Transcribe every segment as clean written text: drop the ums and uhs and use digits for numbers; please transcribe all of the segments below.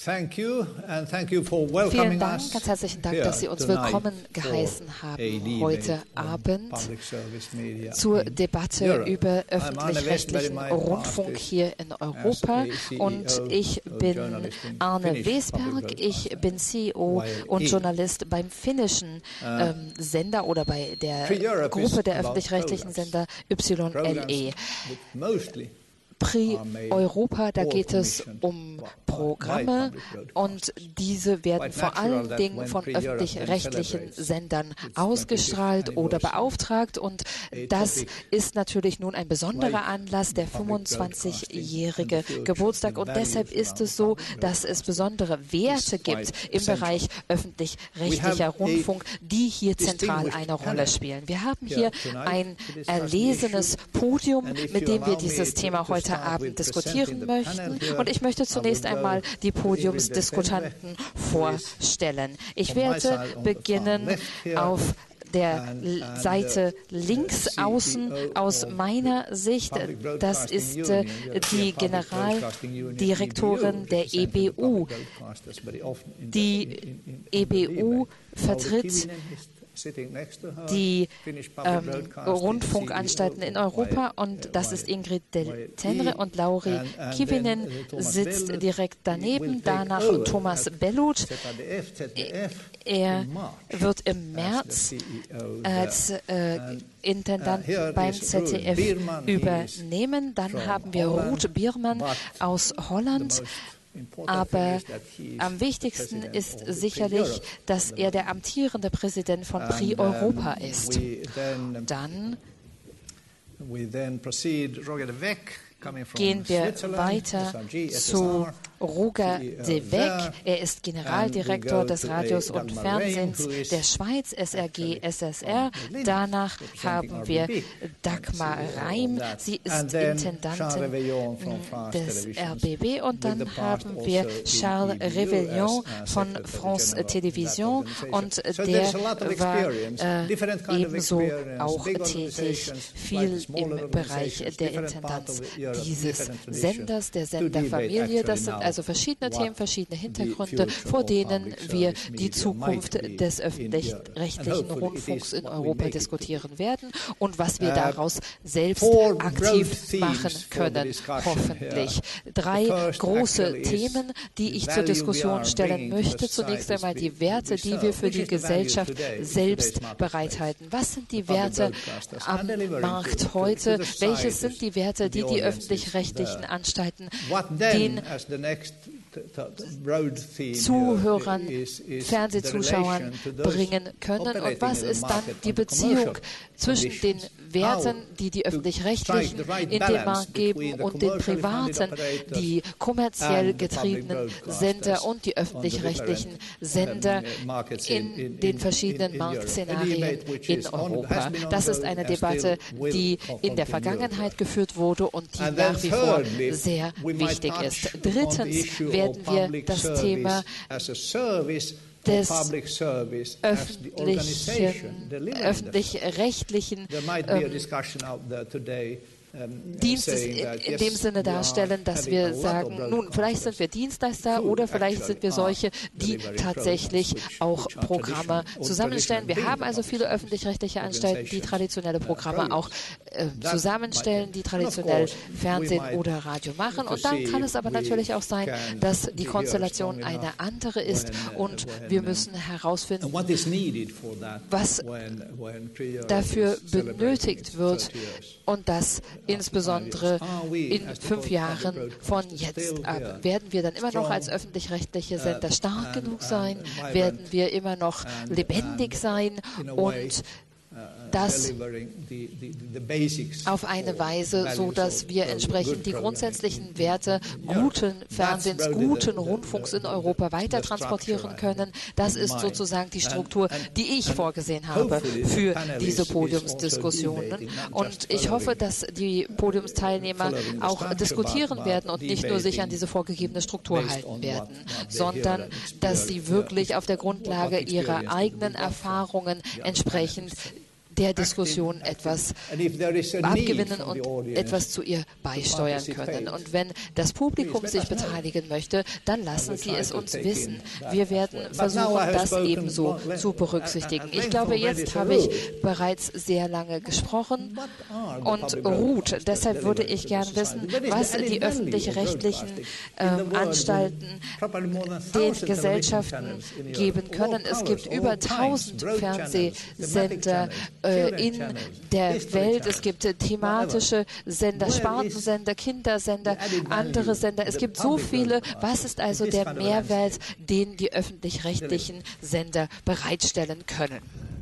Vielen Dank, ganz herzlichen Dank, dass Sie uns willkommen geheißen haben heute Abend zur Debatte über öffentlich-rechtlichen Rundfunk hier in Europa. Und ich bin Arne Wesberg, ich bin CEO und Journalist beim finnischen Sender oder bei der Gruppe der öffentlich-rechtlichen Sender YLE. Prix Europa, da geht es um Programme und diese werden vor allen Dingen von öffentlich-rechtlichen Sendern ausgestrahlt oder beauftragt und das ist natürlich nun ein besonderer Anlass, der 25-jährige Geburtstag und deshalb ist es so, dass es besondere Werte gibt im Bereich öffentlich-rechtlicher Rundfunk, die hier zentral eine Rolle spielen. Wir haben hier ein erlesenes Podium, mit dem wir dieses Thema heute Abend diskutieren möchten. Und ich möchte zunächst einmal die Podiumsdiskutanten vorstellen. Ich werde beginnen auf der Seite links außen aus meiner Sicht. Das ist die Generaldirektorin der EBU. Die EBU vertritt die Rundfunkanstalten in Europa und das ist Ingrid Del Tenre und Lauri Kivinen sitzt direkt daneben, danach Thomas Bellut. Er wird im März als Intendant beim ZDF übernehmen. Dann haben wir Ruud Bierman aus Holland. Aber am wichtigsten ist sicherlich, dass er der amtierende Präsident von Prix Europa ist. Dann gehen wir weiter zu Roger de Weck. Er ist Generaldirektor des Radios und Fernsehens der Schweiz, SRG SSR. Danach haben wir Dagmar Reim. Sie ist Intendantin des RBB. Und dann haben wir Charles Réveillon von France Télévisions. Und der war ebenso auch tätig, viel im Bereich der Intendanz dieses Senders, der Senderfamilie. Das sind also verschiedene Themen, verschiedene Hintergründe, vor denen wir die Zukunft des öffentlich-rechtlichen Rundfunks in Europa diskutieren werden und was wir daraus selbst aktiv machen können, hoffentlich. 3 große Themen, die ich zur Diskussion stellen möchte. Zunächst einmal die Werte, die wir für die Gesellschaft selbst bereithalten. Was sind die Werte am Markt heute? Welches sind die Werte, die die öffentlich-rechtlichen Anstalten den Zuhörern, Fernsehzuschauern bringen können und was ist dann die Beziehung zwischen den Werten, die die öffentlich-rechtlichen in den Markt geben und den privaten, die kommerziell getriebenen Sender und die öffentlich-rechtlichen Sender in den verschiedenen Marktszenarien in Europa. Das ist eine Debatte, die in der Vergangenheit geführt wurde und die nach wie vor sehr wichtig ist. Drittens werden wir das Thema des öffentlich-rechtlichen Dienstes in dem Sinne darstellen, dass wir sagen, nun, vielleicht sind wir Dienstleister oder vielleicht sind wir solche, die tatsächlich auch Programme zusammenstellen. Wir haben also viele öffentlich-rechtliche Anstalten, die traditionelle Programme auch zusammenstellen, die traditionell Fernsehen oder Radio machen. Und dann kann es aber natürlich auch sein, dass die Konstellation eine andere ist und wir müssen herausfinden, was dafür benötigt wird und das insbesondere in 5 Jahren von jetzt ab. Werden wir dann immer noch als öffentlich-rechtliche Sender stark genug sein? Werden wir immer noch lebendig sein? Und das auf eine Weise, so dass wir entsprechend die grundsätzlichen Werte guten Fernsehens, guten Rundfunks in Europa weiter transportieren können. Das ist sozusagen die Struktur, die ich vorgesehen habe für diese Podiumsdiskussionen. Und ich hoffe, dass die Podiumsteilnehmer auch diskutieren werden und nicht nur sich an diese vorgegebene Struktur halten werden, sondern dass sie wirklich auf der Grundlage ihrer eigenen Erfahrungen entsprechend der Diskussion etwas abgewinnen und etwas zu ihr beisteuern können. Und wenn das Publikum sich beteiligen möchte, dann lassen Sie es uns wissen. Wir werden versuchen, das ebenso zu berücksichtigen. Ich glaube, jetzt habe ich bereits sehr lange gesprochen und ruht. Deshalb würde ich gern wissen, was die öffentlich-rechtlichen Anstalten den Gesellschaften geben können. Es gibt über 1000 Fernsehsender in der Welt. Es gibt thematische Sender, Spartensender, Kindersender, andere Sender. Es gibt so viele. Was ist also der Mehrwert, den die öffentlich-rechtlichen Sender bereitstellen können?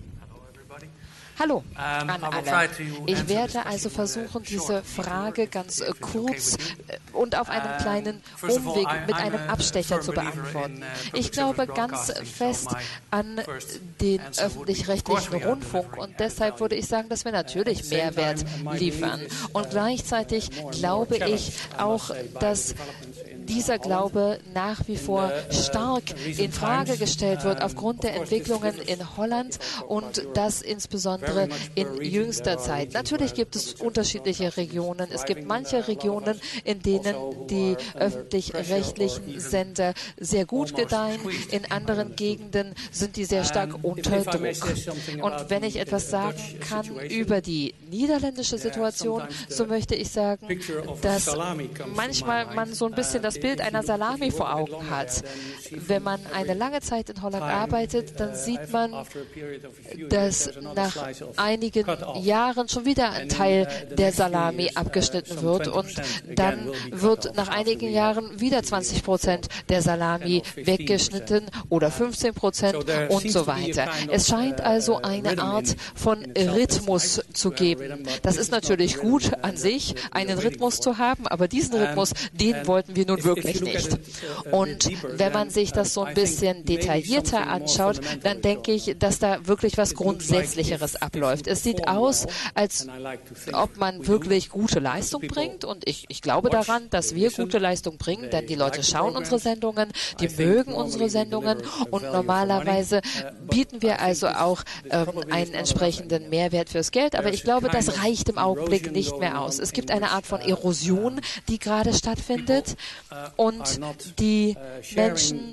Hallo an alle. Ich werde also versuchen, diese Frage ganz kurz und auf einem kleinen Umweg mit einem Abstecher zu beantworten. Ich glaube ganz fest an den öffentlich-rechtlichen Rundfunk und deshalb würde ich sagen, dass wir natürlich Mehrwert liefern. Und gleichzeitig glaube ich auch, dass dieser Glaube nach wie vor stark in Frage gestellt wird aufgrund der Entwicklungen in Holland und das insbesondere in jüngster Zeit. Natürlich gibt es unterschiedliche Regionen. Es gibt manche Regionen, in denen die öffentlich-rechtlichen Sender sehr gut gedeihen. In anderen Gegenden sind die sehr stark unter Druck. Und wenn ich etwas sagen kann über die niederländische Situation, so möchte ich sagen, dass manchmal man so ein bisschen das Bild einer Salami vor Augen hat. Wenn man eine lange Zeit in Holland arbeitet, dann sieht man, dass nach einigen Jahren schon wieder ein Teil der Salami abgeschnitten wird und dann wird nach einigen Jahren wieder 20% der Salami weggeschnitten oder 15% und so weiter. Es scheint also eine Art von Rhythmus zu geben. Das ist natürlich gut an sich, einen Rhythmus zu haben, aber diesen Rhythmus, den wollten wir nun wirklich nicht. Und wenn man sich das so ein bisschen detaillierter anschaut, dann denke ich, dass da wirklich was Grundsätzlicheres abläuft. Es sieht aus, als ob man wirklich gute Leistung bringt und ich glaube daran, dass wir gute Leistung bringen, denn die Leute schauen unsere Sendungen, die mögen unsere Sendungen und normalerweise bieten wir also auch einen entsprechenden Mehrwert fürs Geld, aber ich glaube, das reicht im Augenblick nicht mehr aus. Es gibt eine Art von Erosion, die gerade stattfindet und die Menschen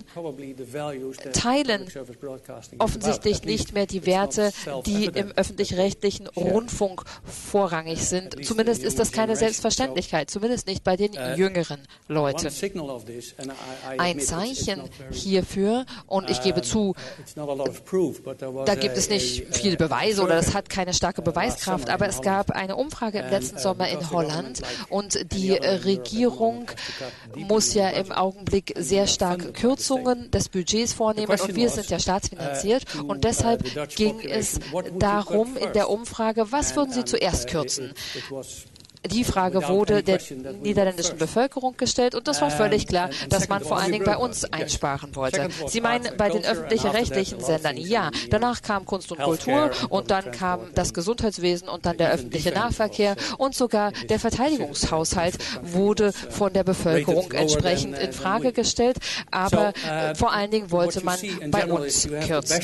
teilen offensichtlich nicht mehr die Werte, die im öffentlich-rechtlichen Rundfunk vorrangig sind. Zumindest ist das keine Selbstverständlichkeit, zumindest nicht bei den jüngeren Leuten. Ein Zeichen hierfür, und ich gebe zu, da gibt es nicht viele Beweise oder das hat keine starke Beweiskraft, aber es gab eine Umfrage im letzten Sommer in Holland und die Regierung muss ja im Augenblick sehr stark Kürzungen des Budgets vornehmen und wir sind ja staatsfinanziert und deshalb ging es darum in der Umfrage, was würden Sie zuerst kürzen? Die Frage wurde der niederländischen Bevölkerung gestellt und das war völlig klar, dass man vor allen Dingen bei uns einsparen wollte. Sie meinen bei den öffentlich-rechtlichen Sendern? Ja. Danach kam Kunst und Kultur und dann kam das Gesundheitswesen und dann der öffentliche Nahverkehr und sogar der Verteidigungshaushalt wurde von der Bevölkerung entsprechend in Frage gestellt, aber vor allen Dingen wollte man bei uns kürzen.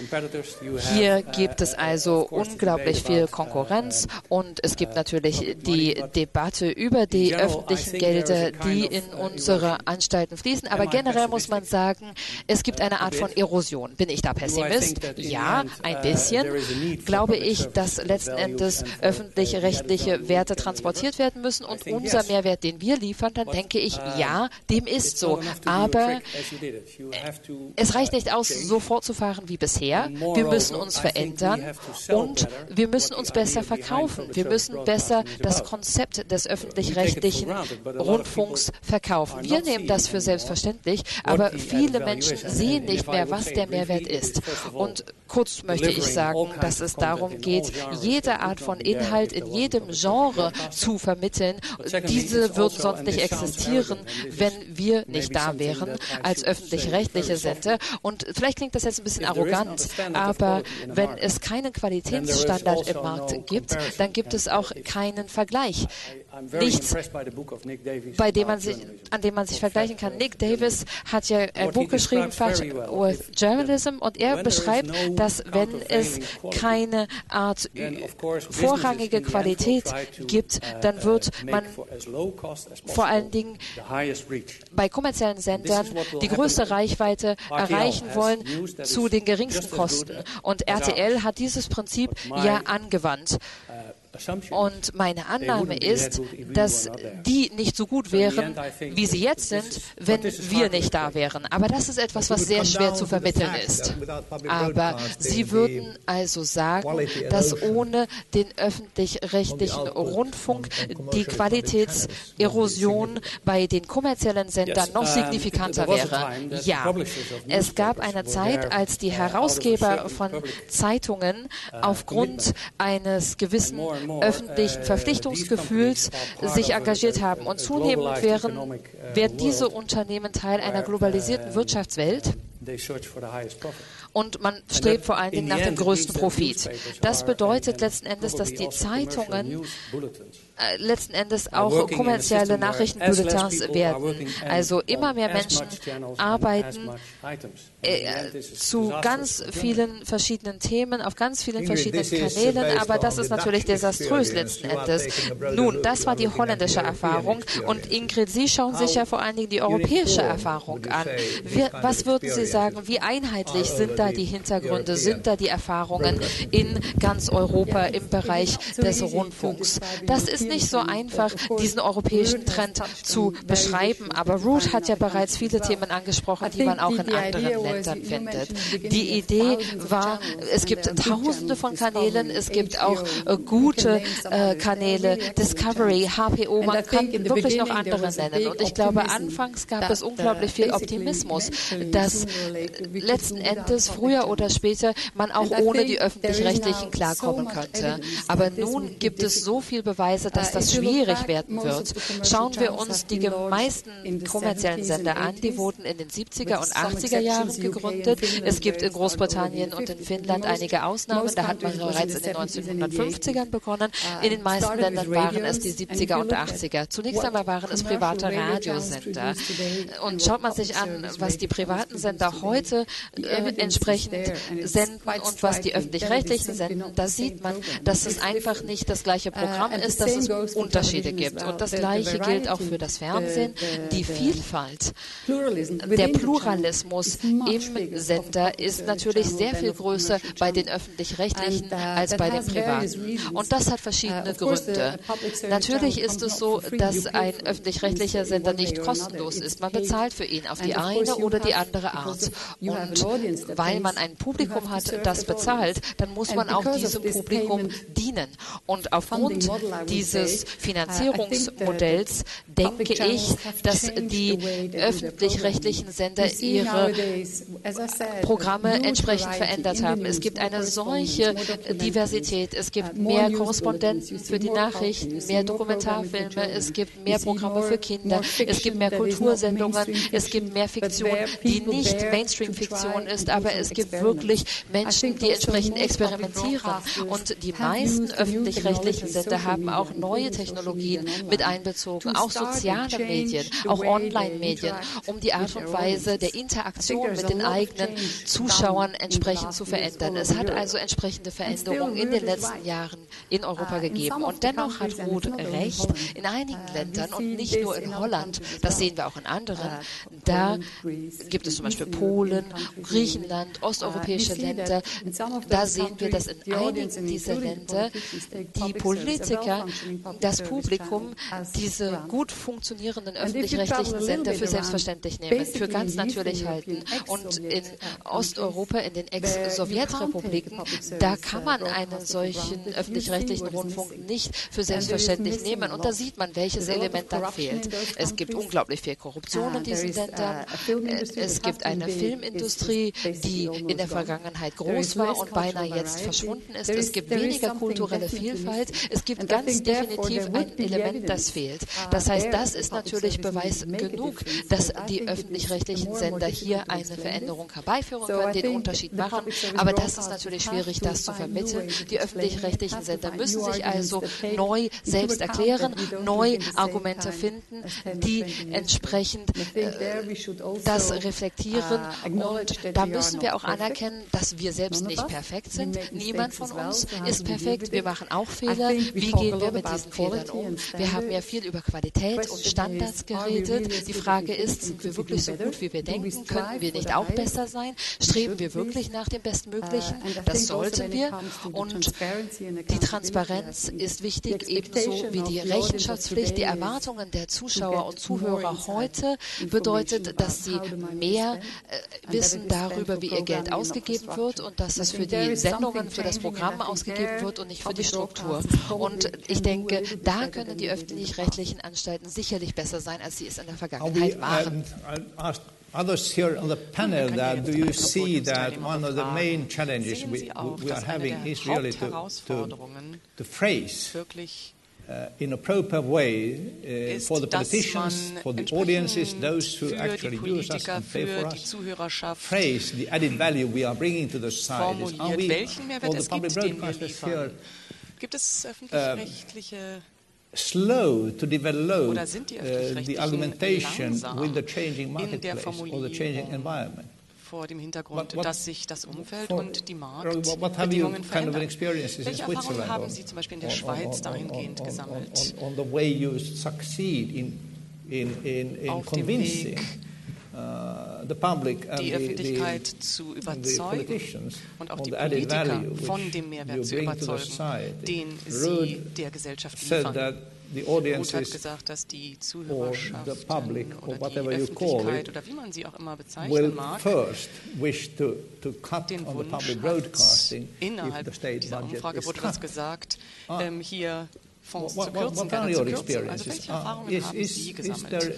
Hier gibt es also unglaublich viel Konkurrenz und es gibt natürlich die Debatte über die öffentlichen Gelder, die in unsere Anstalten fließen. Aber generell muss man sagen, es gibt eine Art von Erosion. Bin ich da Pessimist? Ja, ein bisschen. Glaube ich, dass letzten Endes öffentlich-rechtliche Werte transportiert werden müssen und unser Mehrwert, den wir liefern, dann denke ich, ja, dem ist so. Aber es reicht nicht aus, so fortzufahren wie bisher. Wir müssen uns verändern und wir müssen uns besser verkaufen. Wir müssen besser das Konzept des öffentlich-rechtlichen Rundfunks verkaufen. Wir nehmen das für selbstverständlich, aber viele Menschen sehen nicht mehr, was der Mehrwert ist. Und kurz möchte ich sagen, dass es darum geht, jede Art von Inhalt in jedem Genre zu vermitteln. Diese würden sonst nicht existieren, wenn wir nicht da wären als öffentlich-rechtliche Sender. Und vielleicht klingt das jetzt ein bisschen arrogant, aber wenn es keinen Qualitätsstandard im Markt gibt, dann gibt es auch keinen Vergleich. nichts, an dem man sich vergleichen kann. Nick Davis hat ja ein Buch geschrieben, Fudge with Journalism, und er beschreibt, dass wenn es keine Art vorrangige Qualität gibt, dann wird man vor allen Dingen bei kommerziellen Sendern die größte Reichweite erreichen wollen zu den geringsten Kosten. Und RTL hat dieses Prinzip ja angewandt. Und meine Annahme ist, dass die nicht so gut wären, wie sie jetzt sind, wenn wir nicht da wären. Aber das ist etwas, was sehr schwer zu vermitteln ist. Aber Sie würden also sagen, dass ohne den öffentlich-rechtlichen Rundfunk die Qualitätserosion bei den kommerziellen Sendern noch signifikanter wäre. Ja, es gab eine Zeit, als die Herausgeber von Zeitungen aufgrund eines gewissen öffentlichen Verpflichtungsgefühls sich engagiert haben. Und zunehmend werden diese Unternehmen Teil einer globalisierten Wirtschaftswelt. Und man strebt vor allen Dingen nach dem größten Profit. Das bedeutet letzten Endes, dass die Zeitungen letzten Endes auch kommerzielle Nachrichtenbulletins werden. Also immer mehr Menschen arbeiten zu ganz vielen verschiedenen Themen, auf ganz vielen verschiedenen Kanälen, aber das ist natürlich desaströs letzten Endes. Nun, das war die holländische Erfahrung, und Ingrid, Sie schauen sich ja vor allen Dingen die europäische Erfahrung an. Was würden Sie sagen, wie einheitlich sind da die Hintergründe, sind da die Erfahrungen in ganz Europa im Bereich des Rundfunks? Das ist nicht so einfach, diesen europäischen Trend zu beschreiben, aber Ruth hat ja bereits viele Themen angesprochen, die man auch in anderen Ländern findet. Die Idee war, es gibt tausende von Kanälen, es gibt auch gute Kanäle, Discovery, HPO, man kann wirklich noch andere nennen. Und ich glaube, anfangs gab es unglaublich viel Optimismus, dass letzten Endes früher oder später man auch ohne die Öffentlich-Rechtlichen klarkommen könnte. Aber nun gibt es so viele Beweise, dass das schwierig werden wird. Schauen wir uns die meisten kommerziellen Sender an, die wurden in den 70er und 80er Jahren gegründet. Es gibt in Großbritannien und in Finnland einige Ausnahmen, da hat man bereits in den 1950ern begonnen. In den meisten Ländern waren es die 70er und 80er. Zunächst einmal waren es private Radiosender. Und schaut man sich an, was die privaten Sender heute entsprechend senden und was die öffentlich-rechtlichen senden, da sieht man, dass es einfach nicht das gleiche Programm ist, dass es Unterschiede gibt. Und das Gleiche gilt auch für das Fernsehen. Die Vielfalt, der Pluralismus im Sender ist natürlich sehr viel größer bei den Öffentlich-Rechtlichen als bei den Privaten. Und das hat verschiedene Gründe. Natürlich ist es so, dass ein öffentlich-rechtlicher Sender nicht kostenlos ist. Man bezahlt für ihn auf die eine oder die andere Art. Und weil man ein Publikum hat, das bezahlt, dann muss man auch diesem Publikum dienen. Und aufgrund dieses Finanzierungsmodells denke ich, dass die öffentlich-rechtlichen Sender ihre Programme entsprechend verändert haben. Es gibt eine solche Diversität. Es gibt mehr Korrespondenten für die Nachrichten, mehr Dokumentarfilme, es gibt mehr Programme für Kinder, es gibt mehr Kultursendungen, es gibt mehr Fiktion, die nicht Mainstream-Fiktion ist, aber es gibt wirklich Menschen, die entsprechend experimentieren. Und die meisten öffentlich-rechtlichen Sender haben auch neue Technologien mit einbezogen, auch soziale Medien, auch Online-Medien, um die Art und Weise der Interaktion mit den eigenen Zuschauern entsprechend zu verändern. Es hat also entsprechende Veränderungen in den letzten Jahren in Europa gegeben. Und dennoch hat Ruth recht, in einigen Ländern und nicht nur in Holland, das sehen wir auch in anderen, da gibt es zum Beispiel Polen, Griechenland, osteuropäische Länder, da sehen wir, dass in einigen dieser Länder die Politiker, das Publikum, diese gut funktionierenden öffentlich-rechtlichen Sender für selbstverständlich nehmen, für ganz natürlich halten. Und in Osteuropa, in den Ex-Sowjetrepubliken, da kann man einen solchen öffentlich-rechtlichen Rundfunk nicht für selbstverständlich nehmen. Und da sieht man, welches Element dann fehlt. Es gibt unglaublich viel Korruption in diesen Ländern. Es gibt eine Filmindustrie, die die in der Vergangenheit groß war und beinahe jetzt verschwunden ist. Es gibt weniger kulturelle Vielfalt. Es gibt ganz definitiv ein Element, das fehlt. Das heißt, das ist natürlich Beweis genug, dass die öffentlich-rechtlichen Sender hier eine Veränderung herbeiführen können, den Unterschied machen. Aber das ist natürlich schwierig, das zu vermitteln. Die öffentlich-rechtlichen Sender müssen sich also neu selbst erklären, neu Argumente finden, die entsprechend das reflektieren. Und da müssen wir auch anerkennen, dass wir selbst nicht perfekt sind. Niemand von uns ist perfekt. Wir machen auch Fehler. Wie gehen wir mit diesen Fehlern um? Wir haben ja viel über Qualität und Standards geredet. Die Frage ist, sind wir wirklich so gut, wie wir denken? Könnten wir nicht auch besser sein? Streben wir wirklich nach dem Bestmöglichen? Das sollten wir. Und die Transparenz ist wichtig, ebenso wie die Rechenschaftspflicht. Die Erwartungen der Zuschauer und Zuhörer heute bedeutet, dass sie mehr wissen darüber, wie ihr Geld ausgegeben wird und dass es für die Sendungen, für das Programm ausgegeben wird und nicht für die Struktur. Und ich denke, da können die öffentlich-rechtlichen Anstalten sicherlich besser sein, als sie es in der Vergangenheit waren. Others here on the panel, that do you see that one of the main challenges we are having is really to phrase in a proper way for the politicians, for the audiences, those who actually use us and pay for us, phrase the added value we are bringing to the society. Are we, all the public broadcasters here, gibt es öffentlich-rechtliche slow to develop the argumentation with the changing marketplace or the changing environment? Vor dem Hintergrund, dass sich das Umfeld und die Marktbedingungen verändern. Welche Erfahrungen haben Sie zum Beispiel in der Schweiz dahingehend gesammelt? On the way you succeed in convincing the public and die Öffentlichkeit zu überzeugen und auch die Politiker von dem Mehrwert zu überzeugen, den sie der Gesellschaft liefern. Ruth hat gesagt, dass die Zuhörerschaft oder die Öffentlichkeit oder wie man sie auch immer bezeichnen mag, den Wunsch hat, innerhalb dieser Umfrage wurde das gesagt, hier Fonds zu kürzen, Gelder zu kürzen. Also welche Erfahrungen haben Sie gesammelt?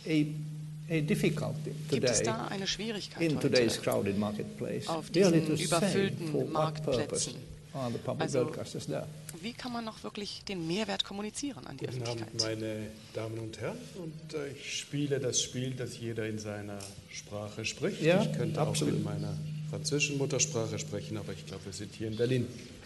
Gibt es da eine Schwierigkeit heute auf diesen überfüllten Marktplätzen? Also, wie kann man noch wirklich den Mehrwert kommunizieren an die Öffentlichkeit? Meine Damen und Herren, und ich spiele das Spiel, dass jeder in seiner Sprache spricht. Ja, ich könnte auch in meiner französischen Muttersprache sprechen, aber ich glaube, wir sind hier in Berlin.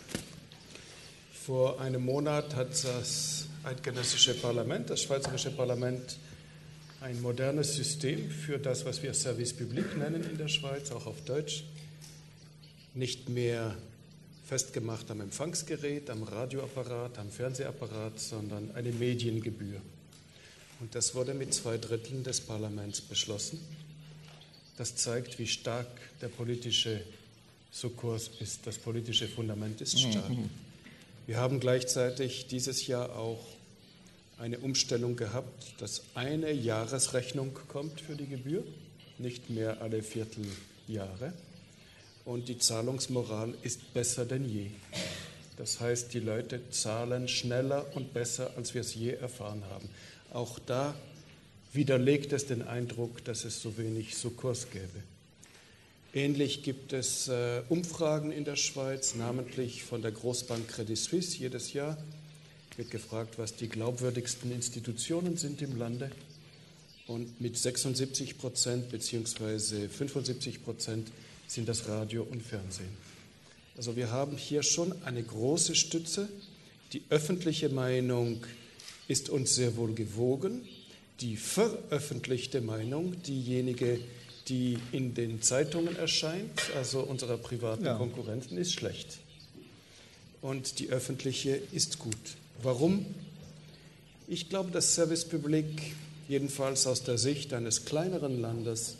Vor einem Monat hat das eidgenössische Parlament, das schweizerische Parlament, ein modernes System für das, was wir Service Public nennen in der Schweiz, auch auf Deutsch, nicht mehr festgemacht am Empfangsgerät, am Radioapparat, am Fernsehapparat, sondern eine Mediengebühr. Und das wurde mit 2/3 des Parlaments beschlossen. Das zeigt, wie stark der politische Sukkurs ist, das politische Fundament ist stark. Wir haben gleichzeitig dieses Jahr auch eine Umstellung gehabt, dass eine Jahresrechnung kommt für die Gebühr, nicht mehr alle Vierteljahre. Und die Zahlungsmoral ist besser denn je. Das heißt, die Leute zahlen schneller und besser, als wir es je erfahren haben. Auch da widerlegt es den Eindruck, dass es so wenig Sukkurs gäbe. Ähnlich gibt es Umfragen in der Schweiz, namentlich von der Großbank Credit Suisse jedes Jahr. Wird gefragt, was die glaubwürdigsten Institutionen sind im Lande. Und mit 76% bzw. 75% sind das Radio und Fernsehen. Also wir haben hier schon eine große Stütze. Die öffentliche Meinung ist uns sehr wohl gewogen. Die veröffentlichte Meinung, diejenige, die in den Zeitungen erscheint, also unserer privaten Konkurrenten, ist schlecht. Und die öffentliche ist gut. Warum? Ich glaube, dass Service Public, jedenfalls aus der Sicht eines kleineren Landes,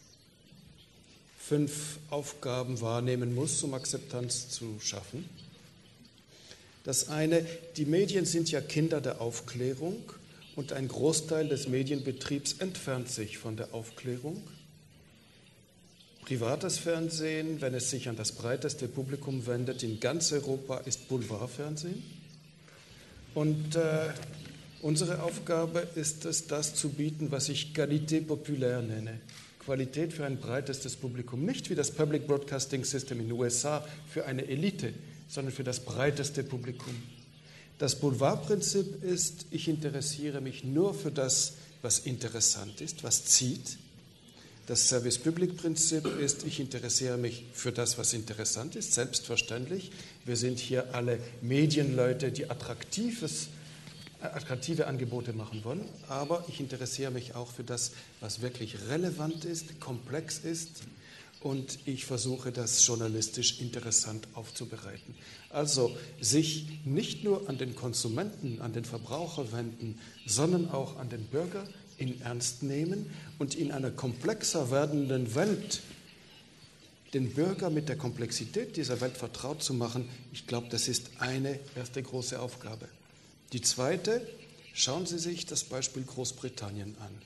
5 Aufgaben wahrnehmen muss, um Akzeptanz zu schaffen. Das eine, die Medien sind ja Kinder der Aufklärung und ein Großteil des Medienbetriebs entfernt sich von der Aufklärung. Privates Fernsehen, wenn es sich an das breiteste Publikum wendet, in ganz Europa ist Boulevardfernsehen. Und unsere Aufgabe ist es, das zu bieten, was ich Qualité populaire nenne. Qualität für ein breitestes Publikum. Nicht wie das Public Broadcasting System in den USA für eine Elite, sondern für das breiteste Publikum. Das Boulevardprinzip ist, ich interessiere mich nur für das, was interessant ist, was zieht. Das Service-Public-Prinzip ist, ich interessiere mich für das, was interessant ist, selbstverständlich. Wir sind hier alle Medienleute, die attraktive Angebote machen wollen, aber ich interessiere mich auch für das, was wirklich relevant ist, komplex ist und ich versuche, das journalistisch interessant aufzubereiten. Also sich nicht nur an den Konsumenten, an den Verbraucher wenden, sondern auch an den Bürger in Ernst nehmen und in einer komplexer werdenden Welt den Bürger mit der Komplexität dieser Welt vertraut zu machen, ich glaube, das ist eine erste große Aufgabe. Die zweite, schauen Sie sich das Beispiel Großbritannien an.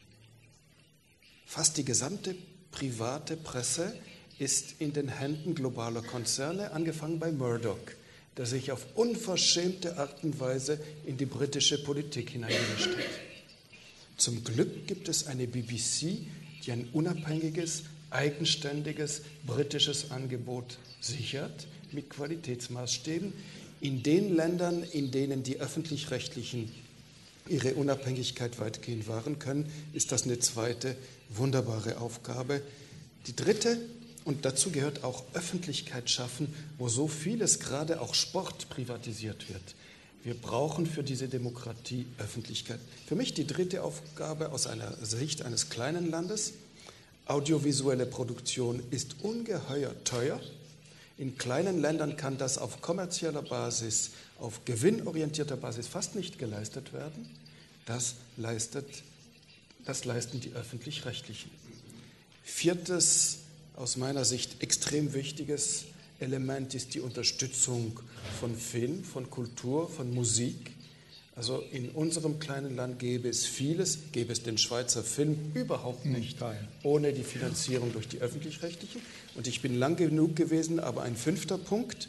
Fast die gesamte private Presse ist in den Händen globaler Konzerne, angefangen bei Murdoch, der sich auf unverschämte Art und Weise in die britische Politik hineingemischt hat. Zum Glück gibt es eine BBC, die ein unabhängiges, eigenständiges britisches Angebot sichert mit Qualitätsmaßstäben. In den Ländern, in denen die Öffentlich-Rechtlichen ihre Unabhängigkeit weitgehend wahren können, ist das eine zweite wunderbare Aufgabe. Die dritte, und dazu gehört auch Öffentlichkeit schaffen, wo so vieles, gerade auch Sport, privatisiert wird. Wir brauchen für diese Demokratie Öffentlichkeit. Für mich die dritte Aufgabe aus einer Sicht eines kleinen Landes. Audiovisuelle Produktion ist ungeheuer teuer. In kleinen Ländern kann das auf kommerzieller Basis, auf gewinnorientierter Basis fast nicht geleistet werden. Das leisten die Öffentlich-Rechtlichen. Viertes, aus meiner Sicht extrem wichtiges Element ist die Unterstützung von Film, von Kultur, von Musik. Also in unserem kleinen Land gäbe es vieles, gäbe es den Schweizer Film überhaupt nicht, ohne die Finanzierung durch die Öffentlich-Rechtlichen. Und ich bin lang genug gewesen, aber ein fünfter Punkt.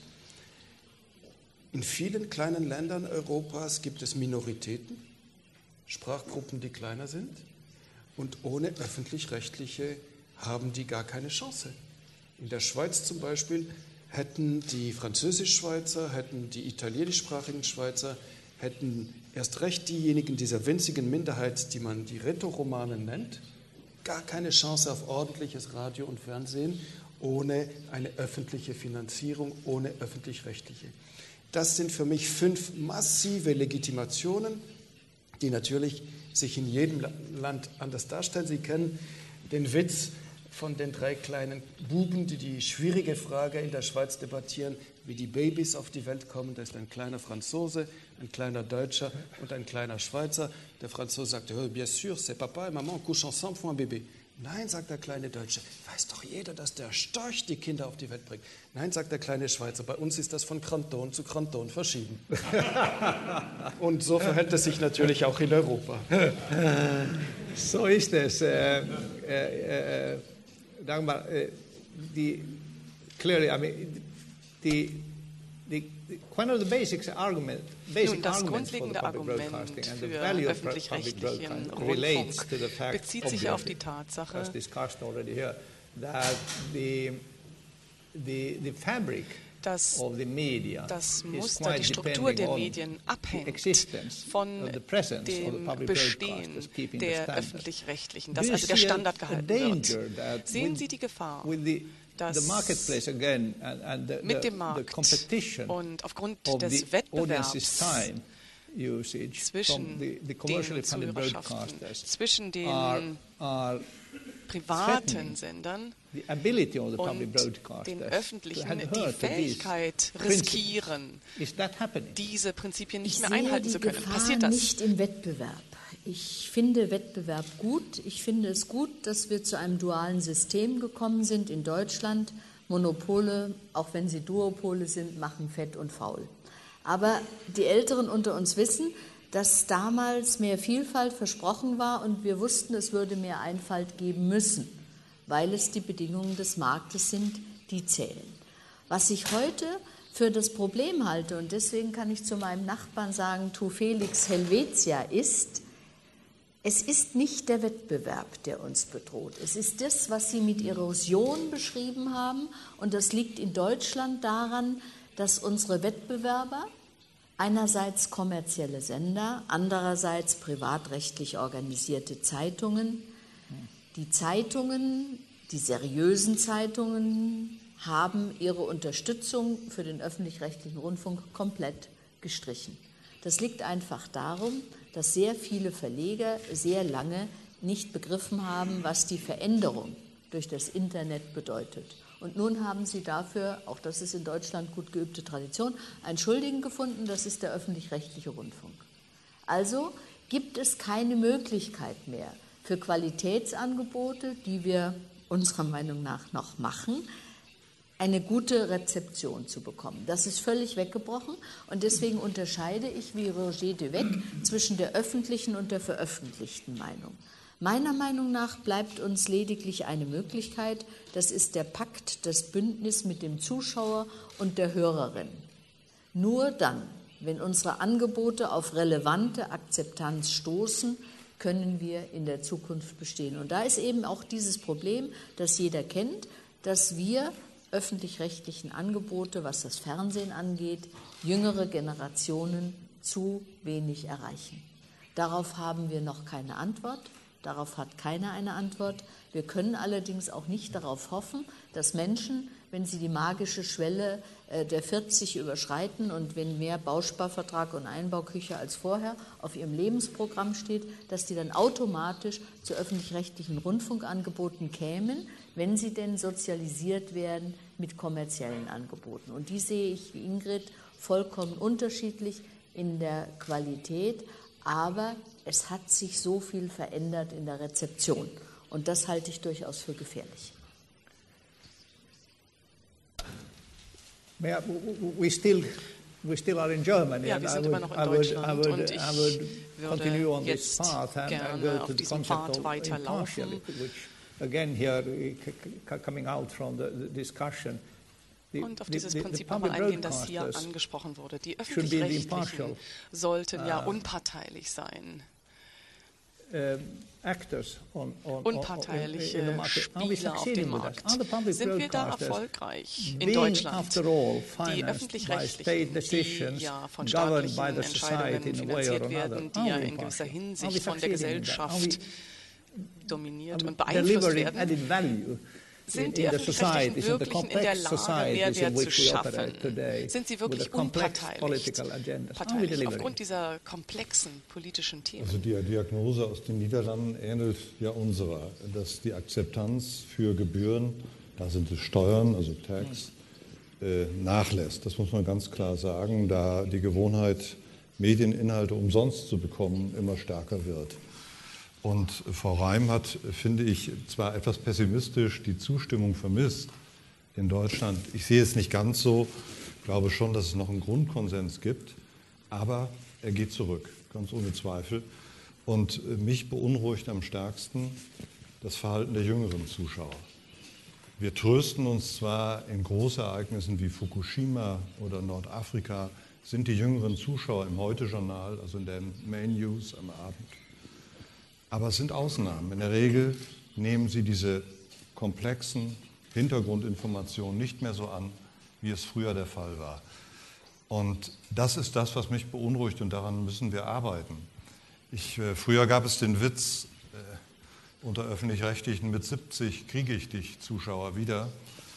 In vielen kleinen Ländern Europas gibt es Minoritäten, Sprachgruppen, die kleiner sind. Und ohne Öffentlich-Rechtliche haben die gar keine Chance. In der Schweiz zum Beispiel hätten die Französisch-Schweizer, hätten die italienischsprachigen Schweizer, hätten erst recht diejenigen dieser winzigen Minderheit, die man die Rätoromanen nennt, gar keine Chance auf ordentliches Radio und Fernsehen ohne eine öffentliche Finanzierung, ohne öffentlich-rechtliche. Das sind für mich 5 massive Legitimationen, die natürlich sich in jedem Land anders darstellen. Sie kennen den Witz von den 3 kleinen Buben, die die schwierige Frage in der Schweiz debattieren, wie die Babys auf die Welt kommen. Da ist ein kleiner Franzose, ein kleiner Deutscher und ein kleiner Schweizer. Der Franzose sagt, oh, bien sûr, c'est papa et maman couchent ensemble, font un bébé. Nein, sagt der kleine Deutsche, weiß doch jeder, dass der Storch die Kinder auf die Welt bringt. Nein, sagt der kleine Schweizer, bei uns ist das von Kanton zu Kanton verschieden. Und so verhält es sich natürlich auch in Europa. So ist es. Dagmar, clearly, I mean, one of the basic arguments das grundlegende Argument für öffentlich-rechtlichen Rundfunk bezieht sich auf die Tatsache, dass das Muster, die Struktur der Medien abhängt von dem Bestehen der Öffentlich-Rechtlichen, dass also der Standard gehalten wird. Sehen Sie die Gefahr, dass mit dem Markt und aufgrund des Wettbewerbs zwischen den Zuhörerschaften, zwischen den privaten Sendern und den öffentlichen die Fähigkeit riskieren, diese Prinzipien nicht mehr einhalten zu können. Passiert das? Nicht im Wettbewerb. Ich finde Wettbewerb gut. Ich finde es gut, dass wir zu einem dualen System gekommen sind in Deutschland. Monopole, auch wenn sie Duopole sind, machen fett und faul. Aber die Älteren unter uns wissen, dass damals mehr Vielfalt versprochen war und wir wussten, es würde mehr Einfalt geben müssen, weil es die Bedingungen des Marktes sind, die zählen. Was ich heute für das Problem halte, und deswegen kann ich zu meinem Nachbarn sagen, tu Felix Helvetia, ist, Es ist nicht der Wettbewerb, der uns bedroht. Es ist das, was Sie mit Erosion beschrieben haben. Und das liegt in Deutschland daran, dass unsere Wettbewerber, einerseits kommerzielle Sender, andererseits privatrechtlich organisierte Zeitungen, die seriösen Zeitungen, haben ihre Unterstützung für den öffentlich-rechtlichen Rundfunk komplett gestrichen. Das liegt einfach darum, dass sehr viele Verleger sehr lange nicht begriffen haben, was die Veränderung durch das Internet bedeutet. Und nun haben sie dafür, auch das ist in Deutschland gut geübte Tradition, einen Schuldigen gefunden, das ist der öffentlich-rechtliche Rundfunk. Also gibt es keine Möglichkeit mehr für Qualitätsangebote, die wir unserer Meinung nach noch machen, eine gute Rezeption zu bekommen. Das ist völlig weggebrochen und deswegen unterscheide ich wie Roger Devec zwischen der öffentlichen und der veröffentlichten Meinung. Meiner Meinung nach bleibt uns lediglich eine Möglichkeit, das ist der Pakt, das Bündnis mit dem Zuschauer und der Hörerin. Nur dann, wenn unsere Angebote auf relevante Akzeptanz stoßen, können wir in der Zukunft bestehen. Und da ist eben auch dieses Problem, das jeder kennt, dass wir öffentlich-rechtlichen Angebote, was das Fernsehen angeht, jüngere Generationen zu wenig erreichen. Darauf haben wir noch keine Antwort. Darauf hat keiner eine Antwort. Wir können allerdings auch nicht darauf hoffen, dass Menschen, wenn sie die magische Schwelle der 40 überschreiten und wenn mehr Bausparvertrag und Einbauküche als vorher auf ihrem Lebensprogramm steht, dass die dann automatisch zu öffentlich-rechtlichen Rundfunkangeboten kämen, wenn sie denn sozialisiert werden mit kommerziellen Angeboten. Und die sehe ich wie Ingrid vollkommen unterschiedlich in der Qualität, aber es hat sich so viel verändert in der Rezeption und das halte ich durchaus für gefährlich. We still are in Germany. Ja, wir sind immer noch in Deutschland und ich würde jetzt gerne auf diesem Pfad weiterlaufen. Again, here coming out from the discussion. Und auf dieses Prinzip nochmal eingehen, das hier angesprochen wurde. Die Öffentlich-Rechtlichen sollten ja unparteilich sein. Unparteiliche Spieler auf dem Markt. Sind wir da erfolgreich in Deutschland? Die Öffentlich-Rechtlichen, die ja von staatlichen Entscheidungen finanziert werden, die ja in gewisser Hinsicht von der Gesellschaft dominiert und beeinflusst werden, sind die Öffentlich-Rechtlichen wirklich in der Lage, Mehrwert zu schaffen? Sind sie wirklich unparteilich aufgrund dieser komplexen politischen Themen? Also die Diagnose aus den Niederlanden ähnelt ja unserer, dass die Akzeptanz für Gebühren, da sind es Steuern, also Tax, nachlässt. Das muss man ganz klar sagen, da die Gewohnheit, Medieninhalte umsonst zu bekommen, immer stärker wird. Und Frau Reim hat, finde ich, zwar etwas pessimistisch die Zustimmung vermisst in Deutschland. Ich sehe es nicht ganz so, glaube schon, dass es noch einen Grundkonsens gibt, aber er geht zurück, ganz ohne Zweifel. Und mich beunruhigt am stärksten das Verhalten der jüngeren Zuschauer. Wir trösten uns zwar in Großereignissen wie Fukushima oder Nordafrika, sind die jüngeren Zuschauer im Heute-Journal, also in den Main News am Abend. Aber es sind Ausnahmen. In der Regel nehmen sie diese komplexen Hintergrundinformationen nicht mehr so an, wie es früher der Fall war. Und das ist das, was mich beunruhigt und daran müssen wir arbeiten. Früher gab es den Witz unter Öffentlich-Rechtlichen, mit 70 kriege ich dich, Zuschauer, wieder.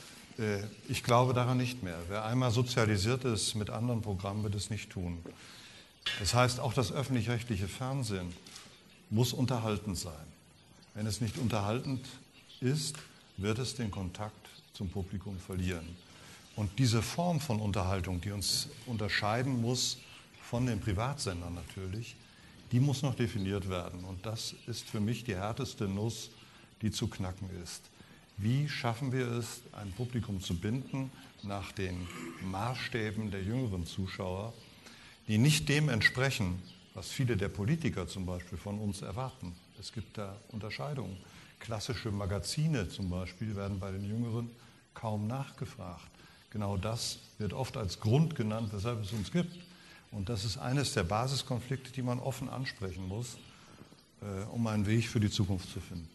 Ich glaube daran nicht mehr. Wer einmal sozialisiert ist mit anderen Programmen, wird es nicht tun. Das heißt, auch das öffentlich-rechtliche Fernsehen muss unterhaltend sein. Wenn es nicht unterhaltend ist, wird es den Kontakt zum Publikum verlieren. Und diese Form von Unterhaltung, die uns unterscheiden muss von den Privatsendern natürlich, die muss noch definiert werden. Und das ist für mich die härteste Nuss, die zu knacken ist. Wie schaffen wir es, ein Publikum zu binden nach den Maßstäben der jüngeren Zuschauer, die nicht dem entsprechen, was viele der Politiker zum Beispiel von uns erwarten. Es gibt da Unterscheidungen. Klassische Magazine zum Beispiel werden bei den Jüngeren kaum nachgefragt. Genau das wird oft als Grund genannt, weshalb es uns gibt. Und das ist eines der Basiskonflikte, die man offen ansprechen muss. um einen Weg für die Zukunft zu finden.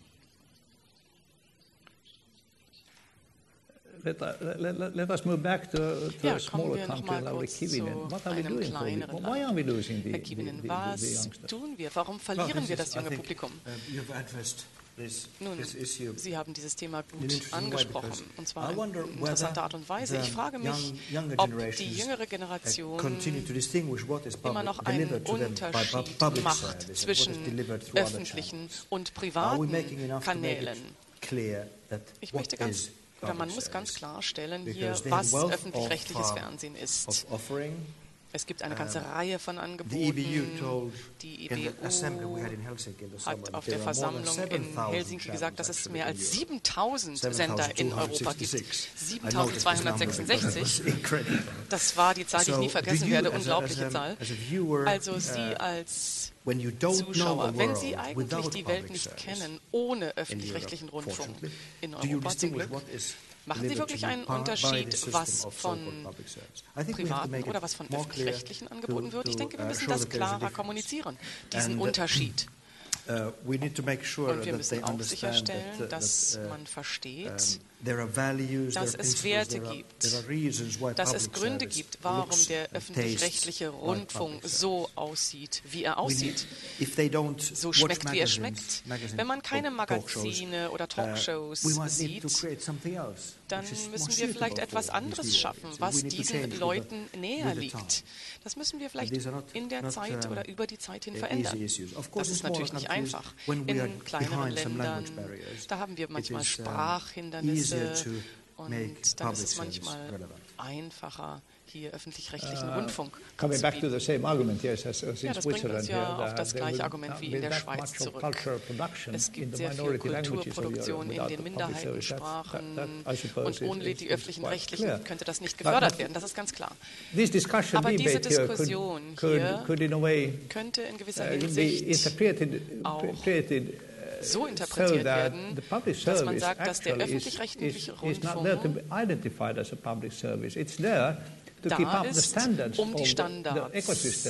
Let us move back to a smaller country like Kivinen. What are we doing for it? Why are we losing the youngsters? Tun wir? Warum verlieren wir das junge Publikum? Nun, Sie haben dieses Thema gut angesprochen, und zwar in interessanter Art und Weise. Ich frage mich, ob die jüngere Generation immer noch einen Unterschied macht zwischen öffentlichen und privaten Kanälen. Ich möchte man muss ganz klarstellen hier, was öffentlich-rechtliches Fernsehen ist. Es gibt eine ganze Reihe von Angeboten. Die EBU hat auf der Versammlung in Helsinki gesagt, dass es mehr als 7.000 Sender in Europa gibt. 7.266. Das war die Zahl, die ich nie vergessen werde. Unglaubliche Zahl. Also Sie als Zuschauer, wenn Sie eigentlich die Welt nicht kennen, ohne öffentlich-rechtlichen Rundfunk in Europa zum Glück, machen Sie wirklich einen Unterschied, was von privaten oder was von öffentlich-rechtlichen angeboten wird? Ich denke, wir müssen das klarer kommunizieren, diesen Unterschied. Und wir müssen auch sicherstellen, dass man versteht, dass es Werte gibt, dass es Gründe gibt, warum der öffentlich-rechtliche Rundfunk so aussieht, wie er aussieht, so schmeckt, wie er schmeckt. Wenn man keine Magazine oder Talkshows sieht, dann müssen wir vielleicht etwas anderes schaffen, was diesen Leuten näher liegt. Das müssen wir vielleicht in der Zeit oder über die Zeit hin verändern. Das ist natürlich nicht einfach. In kleineren Ländern, da haben wir manchmal Sprachhindernisse und dann ist es manchmal einfacher, hier öffentlich-rechtlichen Rundfunk zu bieten. Ja, das bringt uns ja auf das gleiche Argument wie in der Schweiz zurück. Es gibt sehr viel Kulturproduktion in den Minderheitensprachen und ohne die öffentlichen Rechtlichen könnte das nicht gefördert werden, das ist ganz klar. Aber diese Diskussion hier könnte in gewisser Hinsicht auch so interpretiert werden, dass man sagt, dass der öffentlich-rechtliche Rundfunk da ist, um die Standards des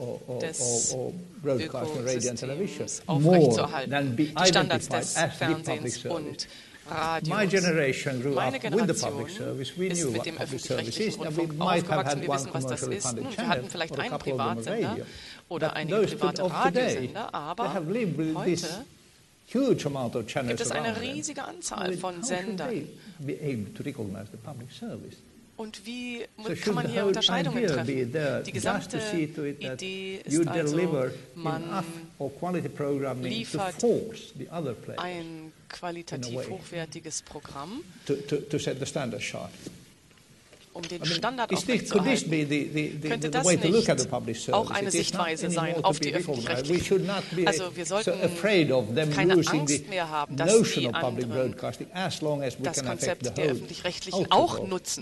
Ökosystems aufrechtzuerhalten, die Standards des Fernsehens und Radios. Meine Generation ist mit dem öffentlich-rechtlichen Rundfunk aufgewachsen. Wir wissen, was das ist. Nun, wir hatten vielleicht einen Privatsender oder einige private Radiosender, aber heute gibt es eine riesige Anzahl von Sendern. Und wie kann man hier Unterscheidungen treffen? Die gesamte Idee ist also, man liefert ein qualitativ hochwertiges Programm, um den Standard aufrechtzuerhalten. Könnte das nicht auch eine Sichtweise sein auf die Öffentlich-Rechtlichen? Also wir sollten keine Angst mehr haben, dass die anderen das Konzept der Öffentlich-Rechtlichen auch nutzen.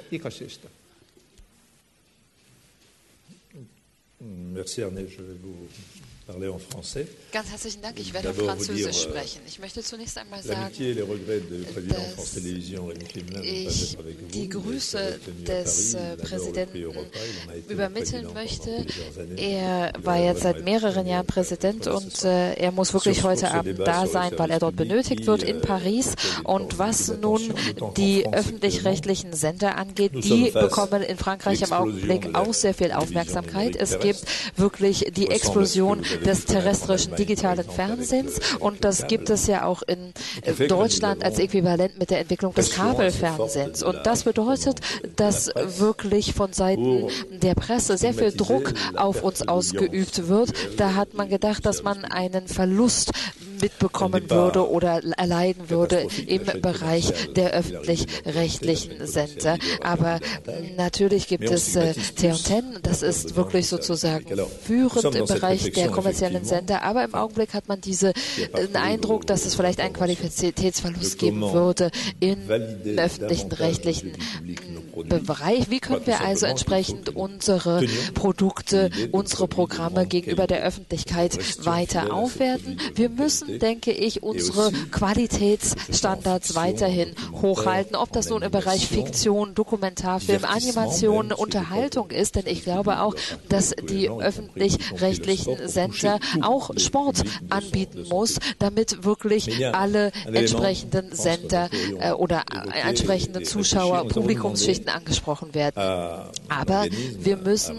Merci Arne, je vais vous parler en français. Ganz herzlichen Dank, ich werde Französisch sprechen. Ich möchte zunächst einmal sagen, dass ich die Grüße des Präsidenten übermitteln möchte. Er war jetzt seit mehreren Jahren Präsident und er muss wirklich heute Abend da sein, weil er dort benötigt wird in Paris. Und was nun die öffentlich-rechtlichen Sender angeht, die bekommen in Frankreich im Augenblick auch sehr viel Aufmerksamkeit. Es gibt wirklich die Explosion des terrestrischen digitalen Fernsehens und das gibt es ja auch in Deutschland als Äquivalent mit der Entwicklung des Kabelfernsehens. Und das bedeutet, dass wirklich von Seiten der Presse sehr viel Druck auf uns ausgeübt wird. Da hat man gedacht, dass man einen Verlust mitbekommen würde oder erleiden würde im Bereich der öffentlich-rechtlichen Sender. Aber natürlich gibt es T&N, das ist wirklich sozusagen führend im Bereich der kommerziellen Sender, aber im Augenblick hat man diesen Eindruck, dass es vielleicht einen Qualitätsverlust geben würde in öffentlichen rechtlichen Bereich. Wie können wir also entsprechend unsere Produkte, unsere Programme gegenüber der Öffentlichkeit weiter aufwerten? Wir müssen, denke ich, unsere Qualitätsstandards weiterhin hochhalten, ob das nun im Bereich Fiktion, Dokumentarfilm, Animation, Unterhaltung ist, denn ich glaube auch, dass die öffentlich-rechtlichen Sender auch Sport anbieten muss, damit wirklich alle entsprechenden Sender oder entsprechende Zuschauer, Publikumsschichten angesprochen werden. Aber wir müssen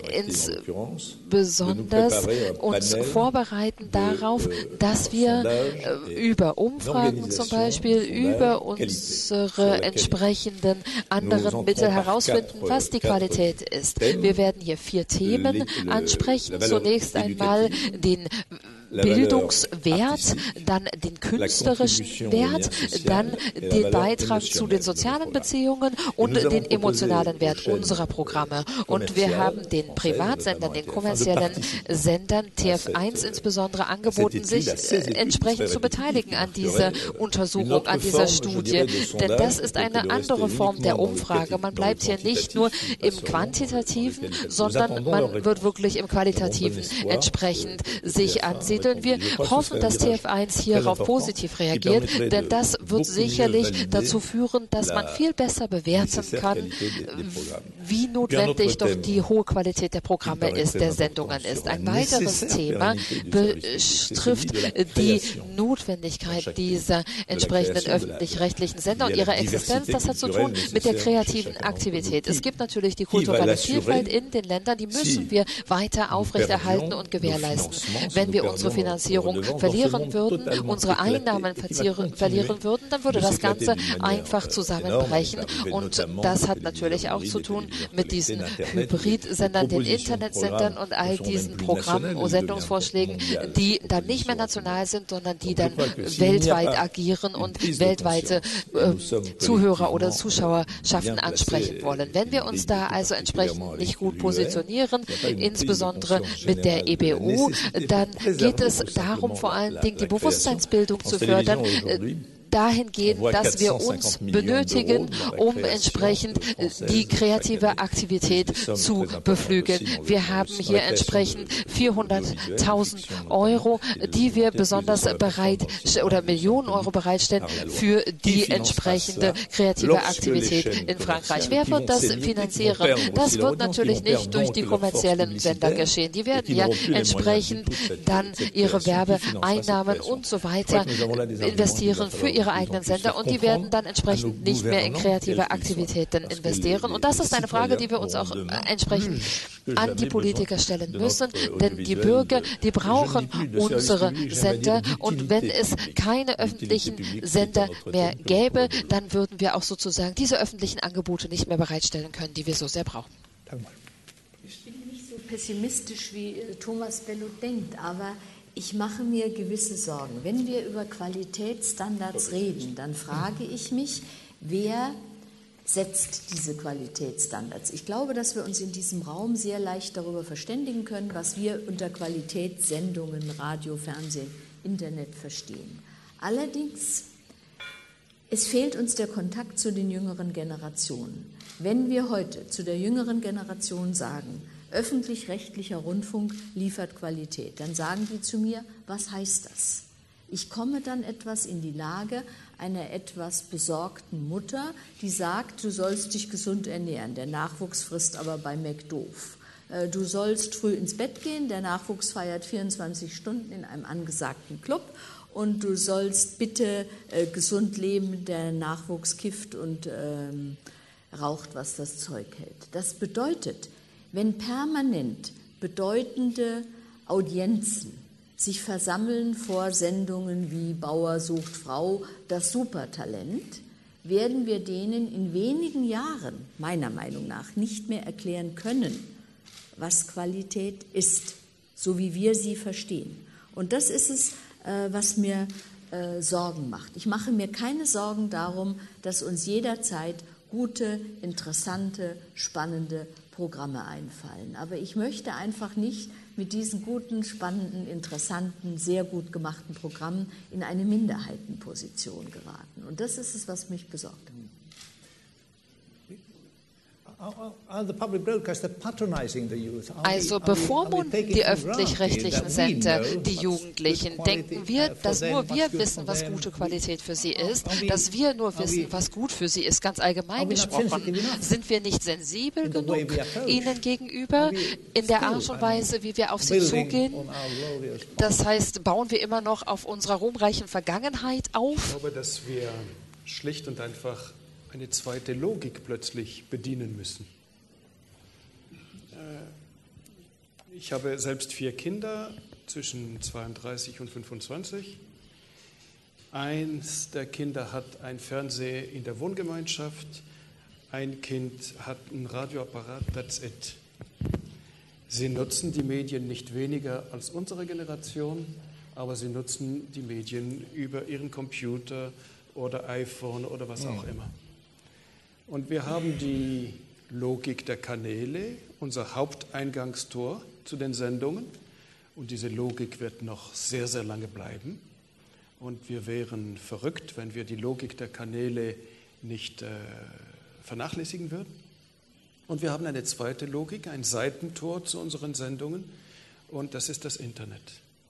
insbesondere uns vorbereiten darauf, dass wir über Umfragen zum Beispiel, über unsere entsprechenden anderen Mittel herausfinden, was die Qualität ist. Wir werden hier 4 Themen ansprechen. Zunächst einmal den Bildungswert, dann den künstlerischen Wert, dann den Beitrag zu den sozialen Beziehungen und den emotionalen Wert unserer Programme. Und wir haben den Privatsendern, den kommerziellen Sendern, TF1 insbesondere, angeboten, sich entsprechend zu beteiligen an dieser Untersuchung, an dieser Studie. Denn das ist eine andere Form der Umfrage. Man bleibt hier nicht nur im Quantitativen, sondern man wird wirklich im Qualitativen entsprechend sich ansiedeln. Wir hoffen, dass TF1 hierauf positiv reagiert, denn das wird sicherlich dazu führen, dass man viel besser bewerten kann, wie notwendig doch die hohe Qualität der Programme ist, der Sendungen ist. Ein weiteres Thema betrifft die Notwendigkeit dieser entsprechenden öffentlich-rechtlichen Sender und ihrer Existenz. Das hat zu tun mit der kreativen Aktivität. Es gibt natürlich die kulturelle Vielfalt in den Ländern, die müssen wir weiter aufrechterhalten und gewährleisten. Wenn wir unsere Finanzierung verlieren würden, unsere Einnahmen verlieren würden, dann würde das Ganze einfach zusammenbrechen. Und das hat natürlich auch zu tun mit diesen Hybridsendern, den Internetsendern und all diesen Programmen und Sendungsvorschlägen, die dann nicht mehr national sind, sondern die dann weltweit agieren und weltweite Zuhörer oder Zuschauerschaften ansprechen wollen. Wenn wir uns da also entsprechend nicht gut positionieren, insbesondere mit der EBU, dann geht es darum, vor allen Dingen die Bewusstseinsbildung zu fördern, dahingehend, dass wir uns benötigen, um entsprechend die kreative Aktivität zu beflügeln. Wir haben hier entsprechend 400.000 Euro, die wir besonders oder Millionen Euro bereitstellen für die entsprechende kreative Aktivität in Frankreich. Wer wird das finanzieren? Das wird natürlich nicht durch die kommerziellen Sender geschehen. Die werden ja entsprechend dann ihre Werbeeinnahmen und so weiter investieren für ihre eigenen Sender und die werden dann entsprechend nicht mehr in kreative Aktivitäten investieren. Und das ist eine Frage, die wir uns auch entsprechend an die Politiker stellen müssen, denn die Bürger, die brauchen unsere Sender und wenn es keine öffentlichen Sender mehr gäbe, dann würden wir auch sozusagen diese öffentlichen Angebote nicht mehr bereitstellen können, die wir so sehr brauchen. Ich bin nicht so pessimistisch, wie Thomas Bello denkt, aber ich mache mir gewisse Sorgen. Wenn wir über Qualitätsstandards reden, dann frage ich mich, wer setzt diese Qualitätsstandards? Ich glaube, dass wir uns in diesem Raum sehr leicht darüber verständigen können, was wir unter Qualitätssendungen, Radio, Fernsehen, Internet verstehen. Allerdings, es fehlt uns der Kontakt zu den jüngeren Generationen. Wenn wir heute zu der jüngeren Generation sagen, öffentlich-rechtlicher Rundfunk liefert Qualität, dann sagen die zu mir, was heißt das? Ich komme dann etwas in die Lage einer etwas besorgten Mutter, die sagt, du sollst dich gesund ernähren, der Nachwuchs frisst aber bei McDoof. Du sollst früh ins Bett gehen, der Nachwuchs feiert 24 Stunden in einem angesagten Club und du sollst bitte gesund leben, der Nachwuchs kifft und raucht, was das Zeug hält. Das bedeutet, wenn permanent bedeutende Audienzen sich versammeln vor Sendungen wie Bauer sucht Frau, das Supertalent, werden wir denen in wenigen Jahren, meiner Meinung nach, nicht mehr erklären können, was Qualität ist, so wie wir sie verstehen. Und das ist es, was mir Sorgen macht. Ich mache mir keine Sorgen darum, dass uns jederzeit gute, interessante, spannende Programme einfallen. Aber ich möchte einfach nicht mit diesen guten, spannenden, interessanten, sehr gut gemachten Programmen in eine Minderheitenposition geraten. Und das ist es, was mich besorgt. Also bevormunden die öffentlich-rechtlichen Sender die Jugendlichen? Denken wir, dass nur wir wissen, was gute Qualität für sie ist, dass wir nur wissen, was gut für sie ist, ganz allgemein gesprochen? Sind wir nicht sensibel genug ihnen gegenüber in der Art und Weise, wie wir auf sie zugehen? Das heißt, bauen wir immer noch auf unserer ruhmreichen Vergangenheit auf? Ich glaube, dass wir schlicht und einfach eine zweite Logik plötzlich bedienen müssen. Ich habe selbst 4 Kinder zwischen 32 und 25. Eins der Kinder hat einen Fernseher in der Wohngemeinschaft. Ein Kind hat einen Radioapparat, that's it. Sie nutzen die Medien nicht weniger als unsere Generation, aber sie nutzen die Medien über ihren Computer oder iPhone oder was auch immer. Und wir haben die Logik der Kanäle, unser Haupteingangstor zu den Sendungen. Und diese Logik wird noch sehr, sehr lange bleiben. Und wir wären verrückt, wenn wir die Logik der Kanäle nicht vernachlässigen würden. Und wir haben eine zweite Logik, ein Seitentor zu unseren Sendungen. Und das ist das Internet.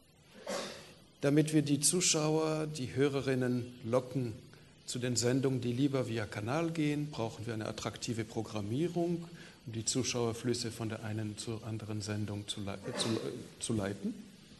Damit wir die Zuschauer, die Hörerinnen locken zu den Sendungen, die lieber via Kanal gehen, brauchen wir eine attraktive Programmierung, um die Zuschauerflüsse von der einen zur anderen Sendung zu leiten.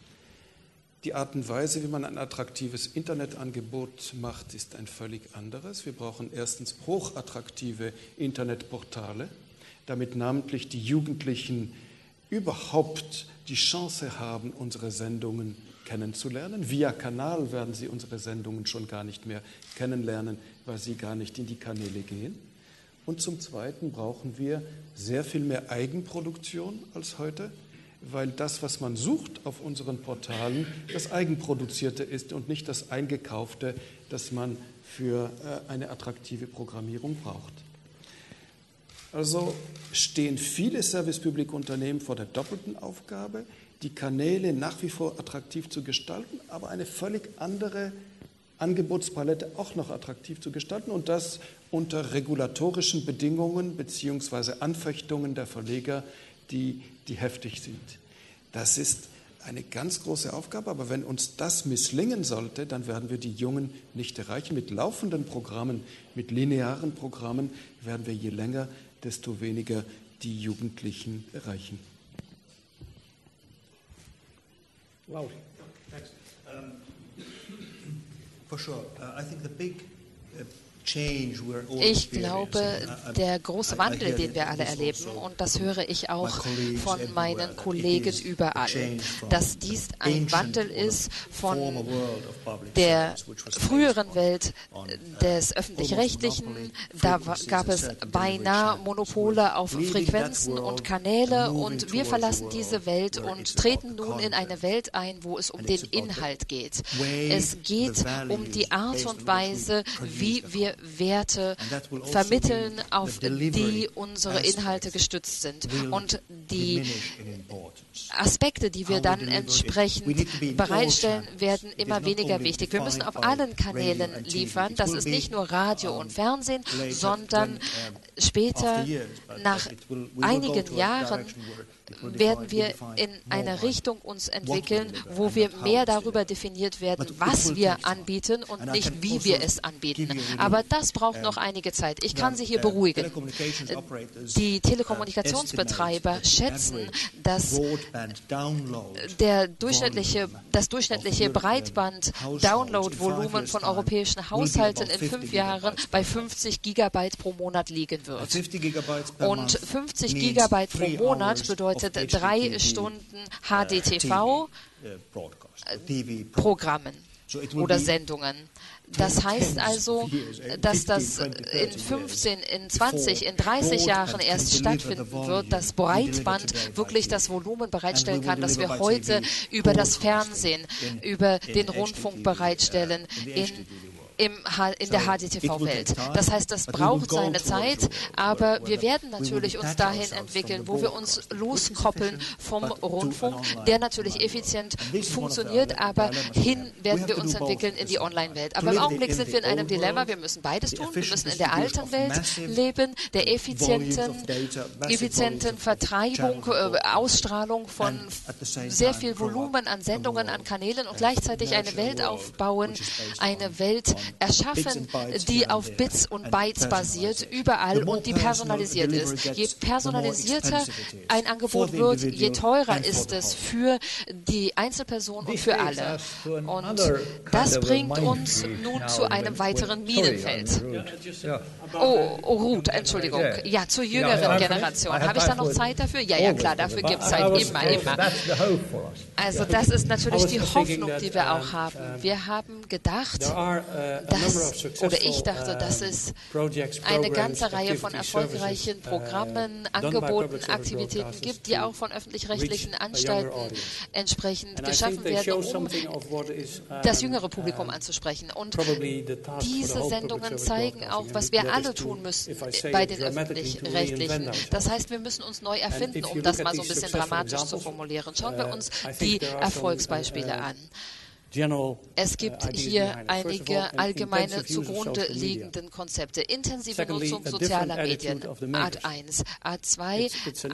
Die Art und Weise, wie man ein attraktives Internetangebot macht, ist ein völlig anderes. Wir brauchen erstens hochattraktive Internetportale, damit namentlich die Jugendlichen überhaupt die Chance haben, unsere Sendungen kennenzulernen. Via Kanal werden sie unsere Sendungen schon gar nicht mehr kennenlernen, weil sie gar nicht in die Kanäle gehen. Und zum Zweiten brauchen wir sehr viel mehr Eigenproduktion als heute, weil das, was man sucht auf unseren Portalen, das Eigenproduzierte ist und nicht das Eingekaufte, das man für eine attraktive Programmierung braucht. Also stehen viele Service-Public-Unternehmen vor der doppelten Aufgabe, die Kanäle nach wie vor attraktiv zu gestalten, aber eine völlig andere Angebotspalette auch noch attraktiv zu gestalten und das unter regulatorischen Bedingungen bzw. Anfechtungen der Verleger, die heftig sind. Das ist eine ganz große Aufgabe, aber wenn uns das misslingen sollte, dann werden wir die Jungen nicht erreichen. Mit laufenden Programmen, mit linearen Programmen werden wir je länger, desto weniger die Jugendlichen erreichen. Wow. Thanks. For sure. I think the big Ich glaube, der große Wandel, den wir alle erleben, und das höre ich auch von meinen Kollegen überall, dass dies ein Wandel ist von der früheren Welt des Öffentlich-Rechtlichen. Da gab es beinahe Monopole auf Frequenzen und Kanäle, und wir verlassen diese Welt und treten nun in eine Welt ein, wo es um den Inhalt geht. Es geht um die Art und Weise, wie wir Werte vermitteln, auf die unsere Inhalte gestützt sind. Und die Aspekte, die wir dann entsprechend bereitstellen, werden immer weniger wichtig. Wir müssen auf allen Kanälen liefern. Das ist nicht nur Radio und Fernsehen, sondern später, nach einigen Jahren, werden wir in eine Richtung uns entwickeln, wo wir mehr darüber definiert werden, was wir anbieten und nicht, wie wir es anbieten. Aber das braucht noch einige Zeit. Ich kann Sie hier beruhigen. Die Telekommunikationsbetreiber schätzen, dass das durchschnittliche Breitband-Download-Volumen von europäischen Haushalten in 5 Jahren bei 50 Gigabyte pro Monat liegen wird. Und 50 Gigabyte pro Monat bedeutet 3 Stunden HDTV-Programmen oder Sendungen. Das heißt also, dass das in 15, in 20, in 30 Jahren erst stattfinden wird, dass Breitband wirklich das Volumen bereitstellen kann, das wir heute über das Fernsehen, über den Rundfunk bereitstellen, in in der HDTV-Welt. Das heißt, das braucht seine Zeit, aber wir werden natürlich uns dahin entwickeln, wo wir uns loskoppeln vom Rundfunk, der natürlich effizient funktioniert, aber hin werden wir uns entwickeln in die Online-Welt. Aber im Augenblick sind wir in einem Dilemma, wir müssen beides tun, wir müssen in der alten Welt leben, der effizienten Vertreibung, Ausstrahlung von sehr viel Volumen an Sendungen, an Kanälen und gleichzeitig eine Welt aufbauen, eine Welt erschaffen, die auf Bits und Bytes basiert, überall und die personalisiert ist. Je personalisierter ein Angebot wird, je teurer ist es für die Einzelperson und für alle. Und das bringt uns nun zu einem weiteren Minenfeld. Oh, Ruth, Entschuldigung. Ja, zur jüngeren Generation. Habe ich da noch Zeit dafür? Ja, klar, dafür gibt es Zeit immer. Also das ist natürlich die Hoffnung, die wir auch haben. Wir haben gedacht, ich dachte, dass es eine ganze Reihe von erfolgreichen Programmen, Angeboten, Aktivitäten gibt, die auch von öffentlich-rechtlichen Anstalten entsprechend geschaffen werden, um das jüngere Publikum anzusprechen. Und diese Sendungen zeigen auch, was wir alle tun müssen bei den öffentlich-rechtlichen. Das heißt, wir müssen uns neu erfinden, um das mal so ein bisschen dramatisch zu formulieren. Schauen wir uns die Erfolgsbeispiele an. Es gibt hier einige allgemeine zugrunde liegenden Konzepte. Intensive Nutzung sozialer Medien, Art 1. Art 2,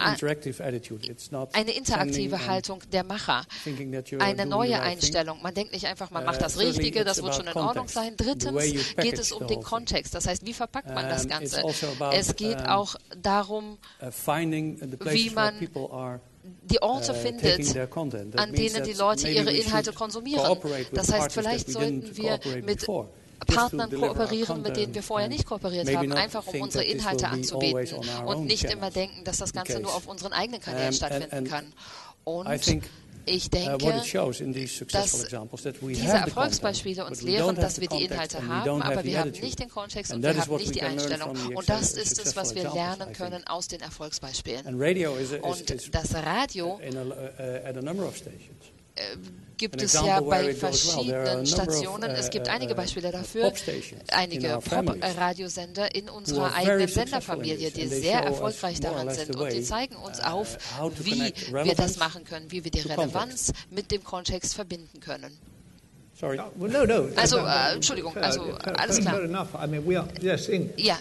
eine interaktive Haltung der Macher, eine neue Einstellung. Man denkt nicht einfach, man macht das Richtige, das wird schon in Ordnung sein. Drittens geht es um den Kontext, das heißt, wie verpackt man das Ganze. Es geht auch darum, wie man die Orte findet, an denen die Leute ihre Inhalte konsumieren. Das heißt, vielleicht sollten wir mit Partnern kooperieren, mit denen wir vorher nicht kooperiert haben, einfach um unsere Inhalte anzubieten und nicht immer denken, dass das Ganze nur auf unseren eigenen Kanälen stattfinden kann. Und ich denke, dass diese Erfolgsbeispiele uns lehren, dass wir die Inhalte haben, aber wir haben nicht den Kontext und wir haben nicht die Einstellung. Und das ist es, was wir lernen können aus den Erfolgsbeispielen. Und das Radio gibt es ja bei verschiedenen Stationen. Es gibt einige Beispiele dafür, einige Pop-Radiosender in unserer eigenen Senderfamilie, die sehr erfolgreich daran sind. Und die zeigen uns auf, wie wir das machen können, wie wir die Relevanz mit dem Kontext verbinden können. Also, Entschuldigung, also alles klar. Ja.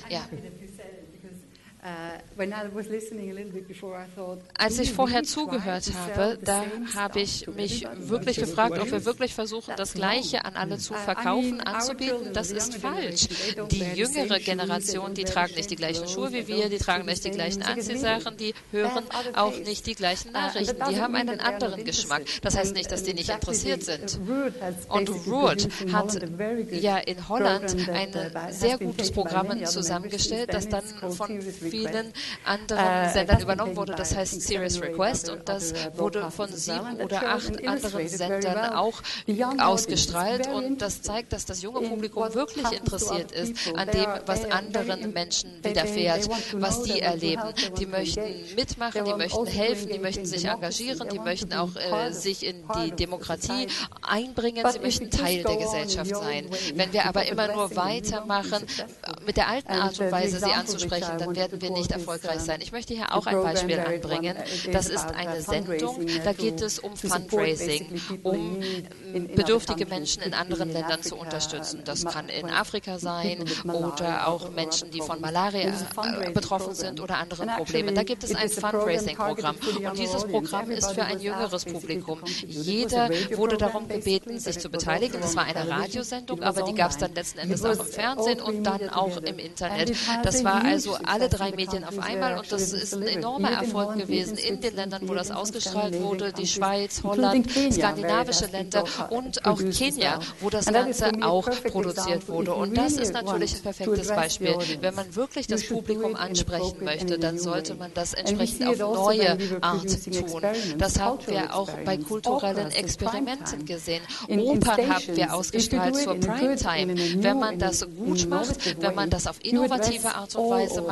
Als ich vorher zugehört habe, da habe ich mich wirklich gefragt, ob wir wirklich versuchen, das Gleiche an alle zu verkaufen, anzubieten. Das ist falsch. Die jüngere Generation, die tragen nicht die gleichen Schuhe wie wir, die tragen nicht die gleichen Anziehsachen, die hören auch nicht die gleichen Nachrichten. Die haben einen anderen Geschmack. Das heißt nicht, dass die nicht interessiert sind. Und Ruud hat ja in Holland ein sehr gutes Programm zusammengestellt, das dann von vielen anderen Sendern übernommen wurde. Das heißt Serious Request und das wurde von 7 oder 8 anderen Sendern auch ausgestrahlt und das zeigt, dass das junge Publikum wirklich interessiert ist an dem, was anderen Menschen widerfährt, was die erleben. Die möchten mitmachen, die möchten helfen, die möchten sich engagieren, die möchten auch sich in die Demokratie einbringen, sie möchten Teil der Gesellschaft sein. Wenn wir aber immer nur weitermachen, mit der alten Art und Weise sie anzusprechen, dann werden wir nicht erfolgreich sein. Ich möchte hier auch ein Beispiel anbringen. Das ist eine Sendung, da geht es um Fundraising, um bedürftige Menschen in anderen Ländern zu unterstützen. Das kann in Afrika sein oder auch Menschen, die von Malaria betroffen sind oder anderen Problemen. Da gibt es ein Fundraising-Programm und dieses Programm ist für ein jüngeres Publikum. Jeder wurde darum gebeten, sich zu beteiligen. Das war eine Radiosendung, aber die gab es dann letzten Endes auch im Fernsehen und dann auch im Internet. Das war also alle 3 Medien auf einmal und das ist ein enormer Erfolg gewesen in den Ländern, wo das ausgestrahlt wurde, die Schweiz, Holland, skandinavische Länder und auch Kenia, wo das Ganze auch produziert wurde. Und das ist natürlich ein perfektes Beispiel. Wenn man wirklich das Publikum ansprechen möchte, dann sollte man das entsprechend auf neue Art tun. Das haben wir auch bei kulturellen Experimenten gesehen. Opern haben wir ausgestrahlt zur Primetime. Wenn man das gut macht, wenn man das auf innovative Art und Weise macht, dann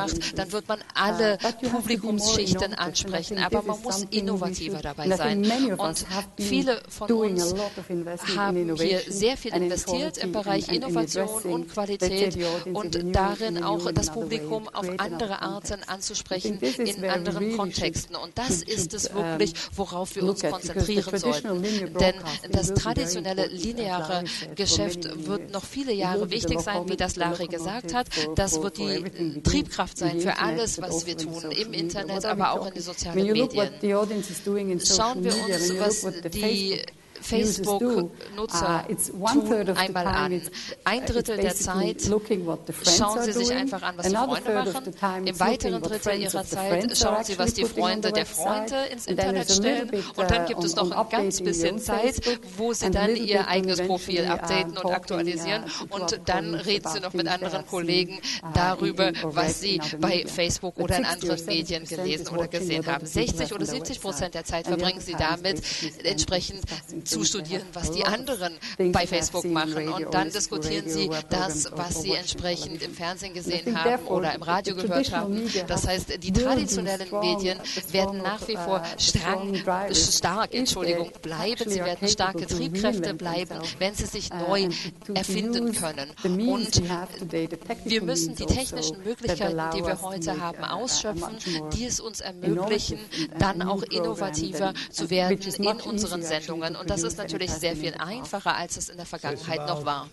dann wird man alle Publikumsschichten ansprechen, aber man muss innovativer dabei sein. Und viele von uns haben hier sehr viel investiert im Bereich Innovation und Qualität und darin auch das Publikum auf andere Arten anzusprechen in anderen Kontexten. Und das ist es wirklich, worauf wir uns konzentrieren sollten. Denn das traditionelle lineare Geschäft wird noch viele Jahre wichtig sein, wie das Larry gesagt hat. Das wird die Triebkraft sein für alles, was wir tun, im Internet, aber auch in den sozialen Medien. Schauen wir uns, was die Facebook-Nutzer tun einmal an. Ein Drittel der Zeit schauen sie sich einfach an, was die Freunde machen. Im weiteren Drittel ihrer Zeit schauen sie, was die Freunde der Freunde ins Internet stellen. Und dann gibt es noch ein ganz bisschen Zeit, wo sie dann ihr eigenes Profil updaten und aktualisieren. Und dann reden sie noch mit anderen Kollegen darüber, was sie bei Facebook oder in anderen Medien gelesen oder gesehen haben. 60 oder 70% der Zeit verbringen sie damit, entsprechend zu studieren, was die anderen bei Facebook machen. Und dann diskutieren sie das, was sie entsprechend im Fernsehen gesehen haben oder im Radio gehört haben. Das heißt, die traditionellen Medien werden nach wie vor stark bleiben. Sie werden starke Triebkräfte bleiben, wenn sie sich neu erfinden können. Und wir müssen die technischen Möglichkeiten, die wir heute haben, ausschöpfen, die es uns ermöglichen, dann auch innovativer zu werden in unseren Sendungen. Und das ist natürlich sehr viel einfacher, als es in der Vergangenheit noch war.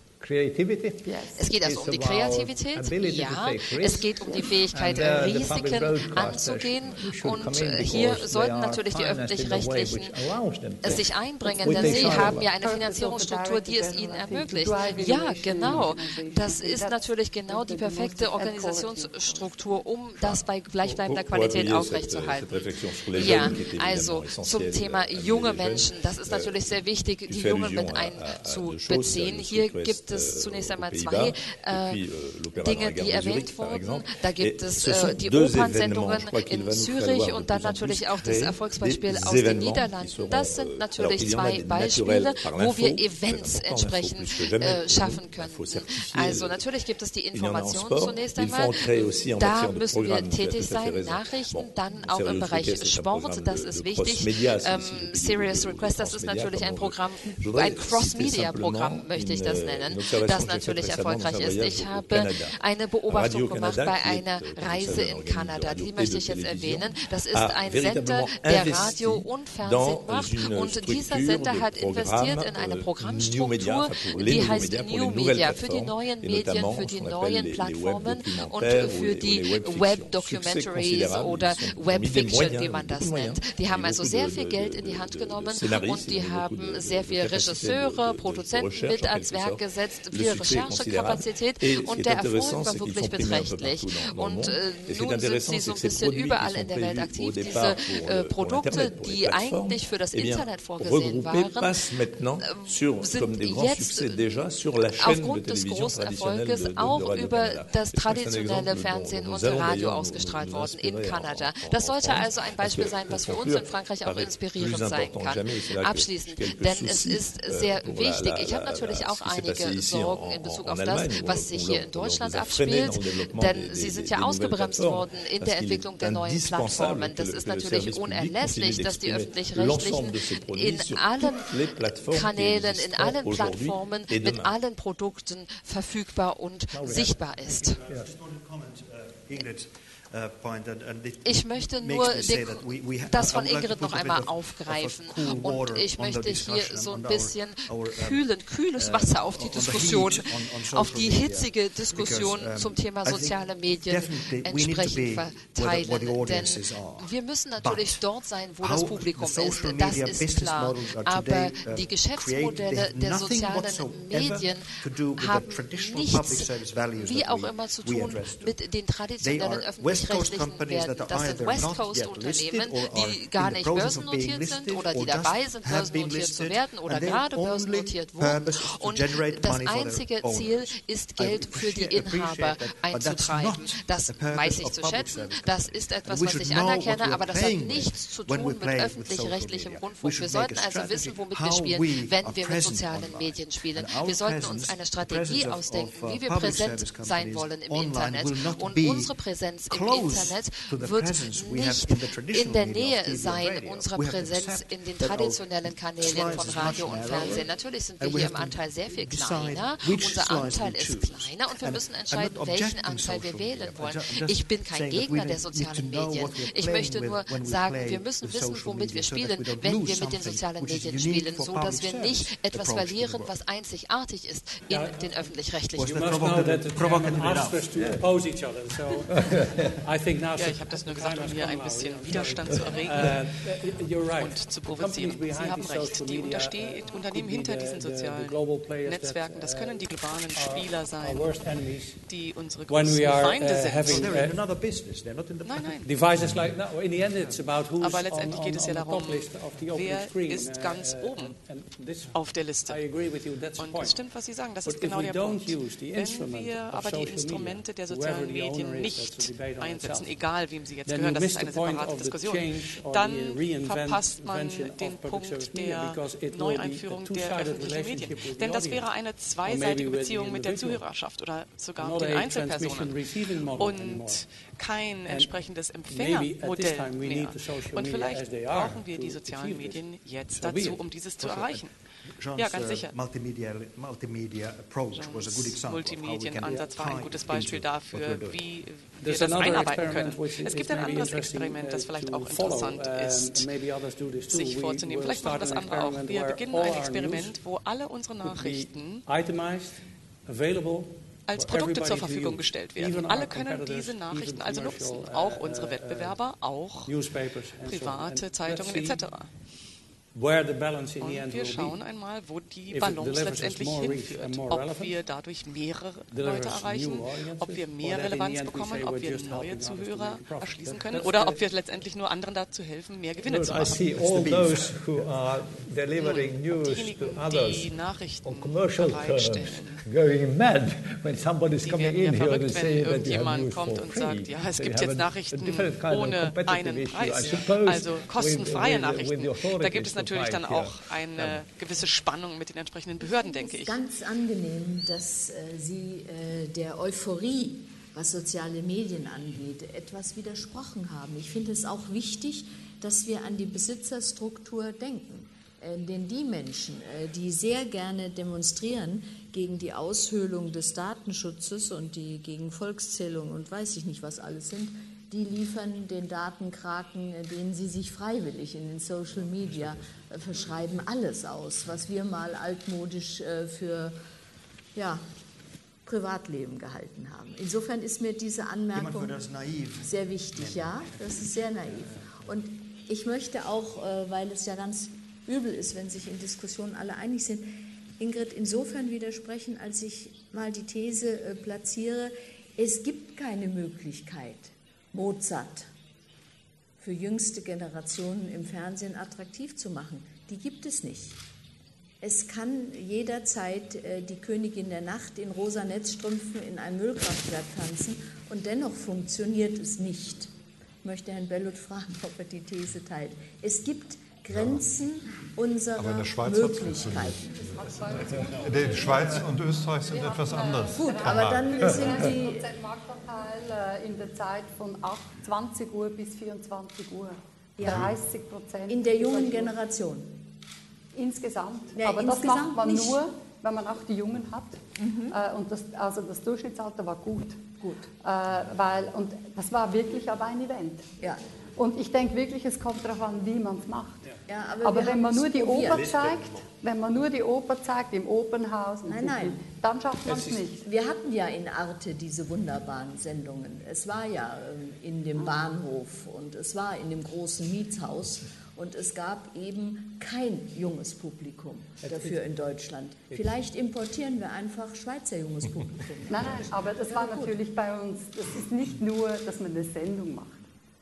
Es geht also um die Kreativität, ja. Es geht um die Fähigkeit, Risiken anzugehen. Und hier sollten natürlich die Öffentlich-Rechtlichen sich einbringen, denn sie haben ja eine Finanzierungsstruktur, die es ihnen ermöglicht. Ja, genau. Das ist natürlich genau die perfekte Organisationsstruktur, um das bei gleichbleibender Qualität aufrechtzuerhalten. Ja, also zum Thema junge Menschen. Das ist natürlich sehr wichtig, die Jungen mit einzubeziehen. Hier gibt es zunächst einmal zwei Dinge, die erwähnt wurden. Da gibt es die Opernsendungen in Zürich und dann natürlich auch das Erfolgsbeispiel aus den Niederlanden. Das sind natürlich zwei Beispiele, wo wir Events entsprechend schaffen können. Also natürlich gibt es die Information zunächst einmal. Da müssen wir tätig sein, Nachrichten, dann auch im Bereich Sport, das ist wichtig. Serious Request, das ist natürlich ein Programm, ein Cross-Media-Programm möchte ich das nennen, das natürlich erfolgreich ist. Ich habe eine Beobachtung gemacht bei einer Reise in Kanada, die möchte ich jetzt erwähnen. Das ist ein Sender, der Radio und Fernsehen macht und dieser Sender hat investiert in eine Programmstruktur, die heißt New Media, für die neuen Medien, für die neuen Plattformen und für die Web-Documentaries oder Web-Fiction, wie man das nennt. Die haben also sehr viel Geld in die Hand genommen und die haben sehr viele Regisseure, Produzenten mit ans Werk gesetzt, viel Recherchekapazität und der Erfolg war wirklich beträchtlich. Und nun sind sie so ein bisschen überall in der Welt aktiv. Diese Produkte, die eigentlich für das Internet vorgesehen waren, sind jetzt aufgrund des großen Erfolges auch über das traditionelle Fernsehen und Radio ausgestrahlt worden in Kanada. Das sollte also ein Beispiel sein, was für uns in Frankreich auch inspirierend sein kann. Abschließend, denn es ist sehr wichtig. Ich habe natürlich auch einige Sorgen in Bezug auf das, was sich hier in Deutschland abspielt, denn sie sind ja ausgebremst worden in der Entwicklung der neuen Plattformen. Das ist natürlich unerlässlich, dass die Öffentlich-Rechtlichen in allen Kanälen, in allen Plattformen, mit allen Produkten verfügbar und sichtbar ist. Ich möchte nur das von Ingrid noch einmal aufgreifen und ich möchte hier so ein bisschen kühles Wasser auf die Diskussion, auf die hitzige Diskussion zum Thema soziale Medien entsprechend verteilen. Denn wir müssen natürlich dort sein, wo das Publikum ist, das ist klar. Aber die Geschäftsmodelle der sozialen Medien haben nichts, wie auch immer, zu tun mit den traditionellen öffentlich-rechtlichen werden. Das sind West Coast Unternehmen, die gar nicht börsennotiert sind oder die dabei sind, börsennotiert zu werden oder gerade börsennotiert wurden. Und das einzige Ziel ist, Geld für die Inhaber einzutreiben. Das weiß ich zu schätzen. Das ist etwas, was ich anerkenne, aber das hat nichts zu tun mit öffentlich-rechtlichem Rundfunk. Wir sollten also wissen, womit wir spielen, wenn wir mit sozialen Medien spielen. Wir sollten uns eine Strategie ausdenken, wie wir präsent sein wollen im Internet. Und unsere Präsenz im Internet wird nicht in der Nähe sein unserer Präsenz in den traditionellen Kanälen von Radio und Fernsehen. Natürlich sind wir hier im Anteil sehr viel kleiner. Unser Anteil ist kleiner und wir müssen entscheiden, welchen Anteil wir wählen wollen. Ich bin kein Gegner der sozialen Medien. Ich möchte nur sagen, wir müssen wissen, womit wir spielen, wenn wir mit den sozialen Medien spielen, so dass wir nicht etwas verlieren, was einzigartig ist in den öffentlich-rechtlichen. Ja, ich habe das nur gesagt, um hier ein bisschen Widerstand zu erregen und zu provozieren. Sie haben recht. Die Unternehmen hinter diesen sozialen Netzwerken, das können die globalen Spieler sein, die unsere größten Feinde sind. Nein. Aber letztendlich geht es ja darum, wer ist ganz oben auf der Liste. Und es stimmt, was Sie sagen, das ist genau der Punkt. Wenn wir aber die Instrumente der sozialen Medien nicht einsetzen, egal wem sie jetzt gehören, das ist eine separate Diskussion, dann verpasst man den Punkt der Neueinführung der öffentlichen Medien. Denn das wäre eine zweiseitige Beziehung mit der Zuhörerschaft oder sogar mit den Einzelpersonen und kein entsprechendes Empfängermodell mehr. Und vielleicht brauchen wir die sozialen Medien jetzt dazu, um dieses zu erreichen. Ja, ganz sicher. Jeans Multimedienansatz war ein gutes Beispiel dafür, wie wir das einarbeiten können. Es gibt ein anderes Experiment, das vielleicht auch interessant ist, sich vorzunehmen. Vielleicht machen das andere auch. Wir beginnen ein Experiment, wo alle unsere Nachrichten als Produkte zur Verfügung gestellt werden. Alle können diese Nachrichten also nutzen, auch unsere Wettbewerber, auch private Zeitungen etc. Und wir schauen einmal, wo die Balance letztendlich hinführt. Ob wir dadurch mehrere Leute erreichen, ob wir mehr Relevanz bekommen, ob wir neue Zuhörer erschließen können oder ob wir letztendlich nur anderen dazu helfen, mehr Gewinne zu machen. Diejenigen, die Nachrichten bereitstellen, die werden ja verrückt, wenn irgendjemand kommt und sagt, ja, es gibt jetzt Nachrichten ohne einen Preis, also kostenfreie Nachrichten. Da gibt es natürlich dann auch eine gewisse Spannung mit den entsprechenden Behörden, denke ich. Es ist ganz angenehm, dass Sie der Euphorie, was soziale Medien angeht, etwas widersprochen haben. Ich finde es auch wichtig, dass wir an die Besitzerstruktur denken. Denn die Menschen, die sehr gerne demonstrieren gegen die Aushöhlung des Datenschutzes und die gegen Volkszählung und weiß ich nicht, was alles sind, die liefern den Datenkraken, denen sie sich freiwillig in den Social Media verschreiben, alles aus, was wir mal altmodisch für Privatleben gehalten haben. Insofern ist mir diese Anmerkung sehr wichtig. Ja, das ist sehr naiv. Und ich möchte auch, weil es ja ganz übel ist, wenn sich in Diskussionen alle einig sind, Ingrid insofern widersprechen, als ich mal die These platziere, es gibt keine Möglichkeit, Mozart für jüngste Generationen im Fernsehen attraktiv zu machen. Die gibt es nicht. Es kann jederzeit die Königin der Nacht in rosa Netzstrümpfen in einem Müllkraftwerk tanzen und dennoch funktioniert es nicht. Ich möchte Herrn Bellot fragen, ob er die These teilt. Es gibt Grenzen unserer Möglichkeiten. Die Schweiz und Österreich sind etwas anders. Gut, aber dann sind die... Marktanteil in der Zeit von 20 Uhr bis 24 Uhr. 30%. In der jungen Generation? Insgesamt. Ja, aber insgesamt das macht man nicht. nur, wenn man auch die Jungen hat. Und das Durchschnittsalter war gut. Und das war wirklich aber ein Event. Ja. Und ich denke wirklich, es kommt darauf an, wie man es macht. Ja, aber wenn man nur die Oper zeigt, im Opernhaus, dann schafft man es nicht. Wir hatten ja in Arte diese wunderbaren Sendungen. Es war ja in dem Bahnhof und es war in dem großen Mietshaus und es gab eben kein junges Publikum dafür in Deutschland. Vielleicht importieren wir einfach Schweizer junges Publikum. Nein, aber das war natürlich bei uns, das ist nicht nur, dass man eine Sendung macht.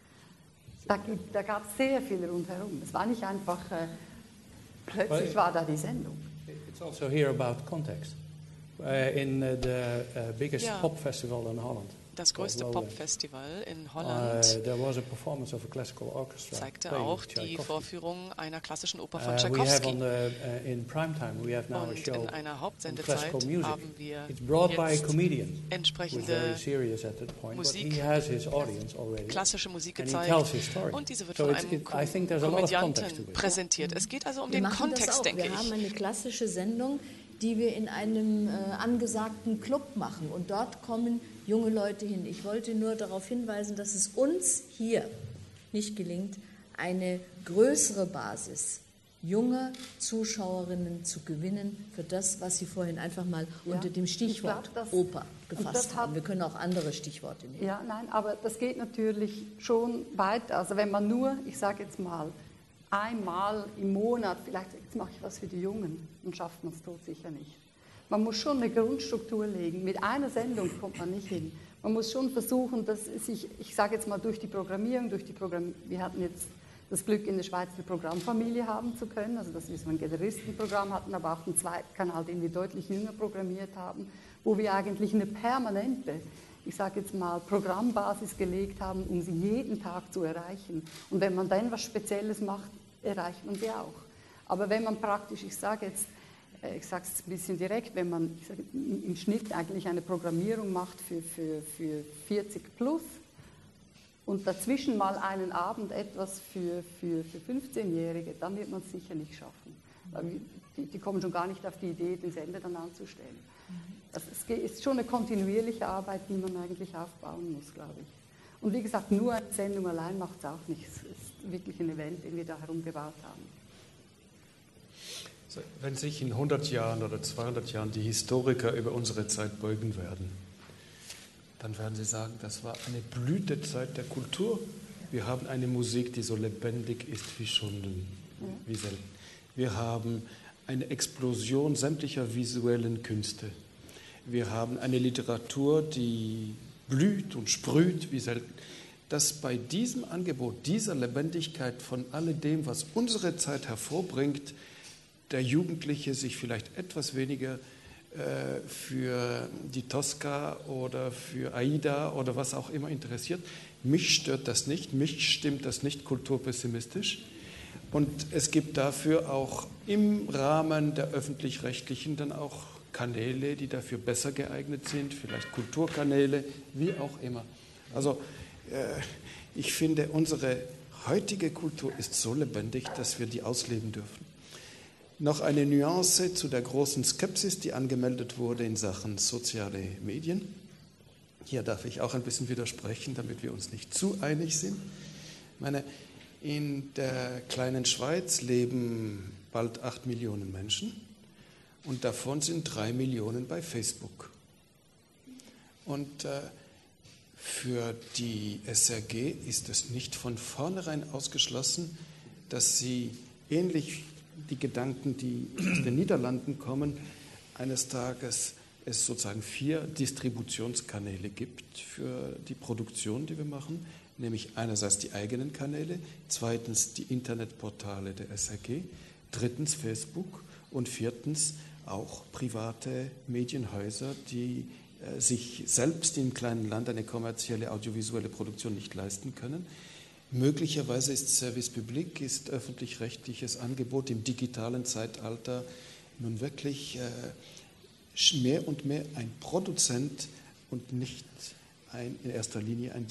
Da gab es sehr viel rundherum. Es war nicht einfach, plötzlich war da die Sendung. It's also here about context. In the biggest pop festival in Holland. Das größte Popfestival in Holland zeigte auch die Vorführung einer klassischen Oper von Tschaikowski. Und in einer Hauptsendezeit haben wir jetzt entsprechende Musik, klassische Musik gezeigt und diese wird von einem Komödianten präsentiert. Es geht also um den Kontext, denke ich. Wir haben eine klassische Sendung, die wir in einem angesagten Club machen. Und dort kommen junge Leute hin. Ich wollte nur darauf hinweisen, dass es uns hier nicht gelingt, eine größere Basis junger Zuschauerinnen zu gewinnen für das, was Sie vorhin einfach mal unter dem Stichwort Oper gefasst haben. Wir können auch andere Stichworte nehmen. Ja, nein, aber das geht natürlich schon weiter. Also wenn man nur, ich sage jetzt mal, einmal im Monat, vielleicht jetzt mache ich was für die Jungen, dann schafft man es sicher nicht. Man muss schon eine Grundstruktur legen. Mit einer Sendung kommt man nicht hin. Man muss schon versuchen, dass sich, ich sage jetzt mal durch die Programmierung, wir hatten jetzt das Glück, in der Schweiz eine Programmfamilie haben zu können, also dass wir so ein Generistenprogramm hatten, aber auch einen zweiten Kanal, den wir deutlich jünger programmiert haben, wo wir eigentlich eine permanente, ich sage jetzt mal, Programmbasis gelegt haben, um sie jeden Tag zu erreichen. Und wenn man dann was Spezielles macht, erreicht man sie auch. Aber wenn man praktisch, ich sage es ein bisschen direkt, wenn man im Schnitt eigentlich eine Programmierung macht für 40 plus und dazwischen mal einen Abend etwas für 15-Jährige, dann wird man es sicher nicht schaffen. Weil die kommen schon gar nicht auf die Idee, den Sender dann anzustellen. Also es ist schon eine kontinuierliche Arbeit, die man eigentlich aufbauen muss, glaube ich. Und wie gesagt, nur eine Sendung allein macht es auch nicht. Es ist wirklich ein Event, den wir da herumgebaut haben. Wenn sich in 100 Jahren oder 200 Jahren die Historiker über unsere Zeit beugen werden, dann werden sie sagen, das war eine Blütezeit der Kultur. Wir haben eine Musik, die so lebendig ist wie wie selten. Wir haben eine Explosion sämtlicher visuellen Künste. Wir haben eine Literatur, die blüht und sprüht wie selten. Dass bei diesem Angebot, dieser Lebendigkeit von alledem, was unsere Zeit hervorbringt, der Jugendliche sich vielleicht etwas weniger für die Tosca oder für Aida oder was auch immer interessiert. Mich stört das nicht, mich stimmt das nicht kulturpessimistisch. Und es gibt dafür auch im Rahmen der Öffentlich-Rechtlichen dann auch Kanäle, die dafür besser geeignet sind, vielleicht Kulturkanäle, wie auch immer. Also ich finde, unsere heutige Kultur ist so lebendig, dass wir die ausleben dürfen. Noch eine Nuance zu der großen Skepsis, die angemeldet wurde in Sachen soziale Medien. Hier darf ich auch ein bisschen widersprechen, damit wir uns nicht zu einig sind. Ich meine, in der kleinen Schweiz leben bald 8 Millionen Menschen und davon sind 3 Millionen bei Facebook. Und für die SRG ist es nicht von vornherein ausgeschlossen, dass sie ähnlich die Gedanken, die aus den Niederlanden kommen, eines Tages es sozusagen 4 Distributionskanäle gibt für die Produktion, die wir machen, nämlich einerseits die eigenen Kanäle, zweitens die Internetportale der SRG, drittens Facebook und viertens auch private Medienhäuser, die sich selbst im kleinen Land eine kommerzielle audiovisuelle Produktion nicht leisten können. Möglicherweise ist Service Public, ist öffentlich-rechtliches Angebot im digitalen Zeitalter nun wirklich mehr und mehr ein Produzent und nicht in erster Linie ein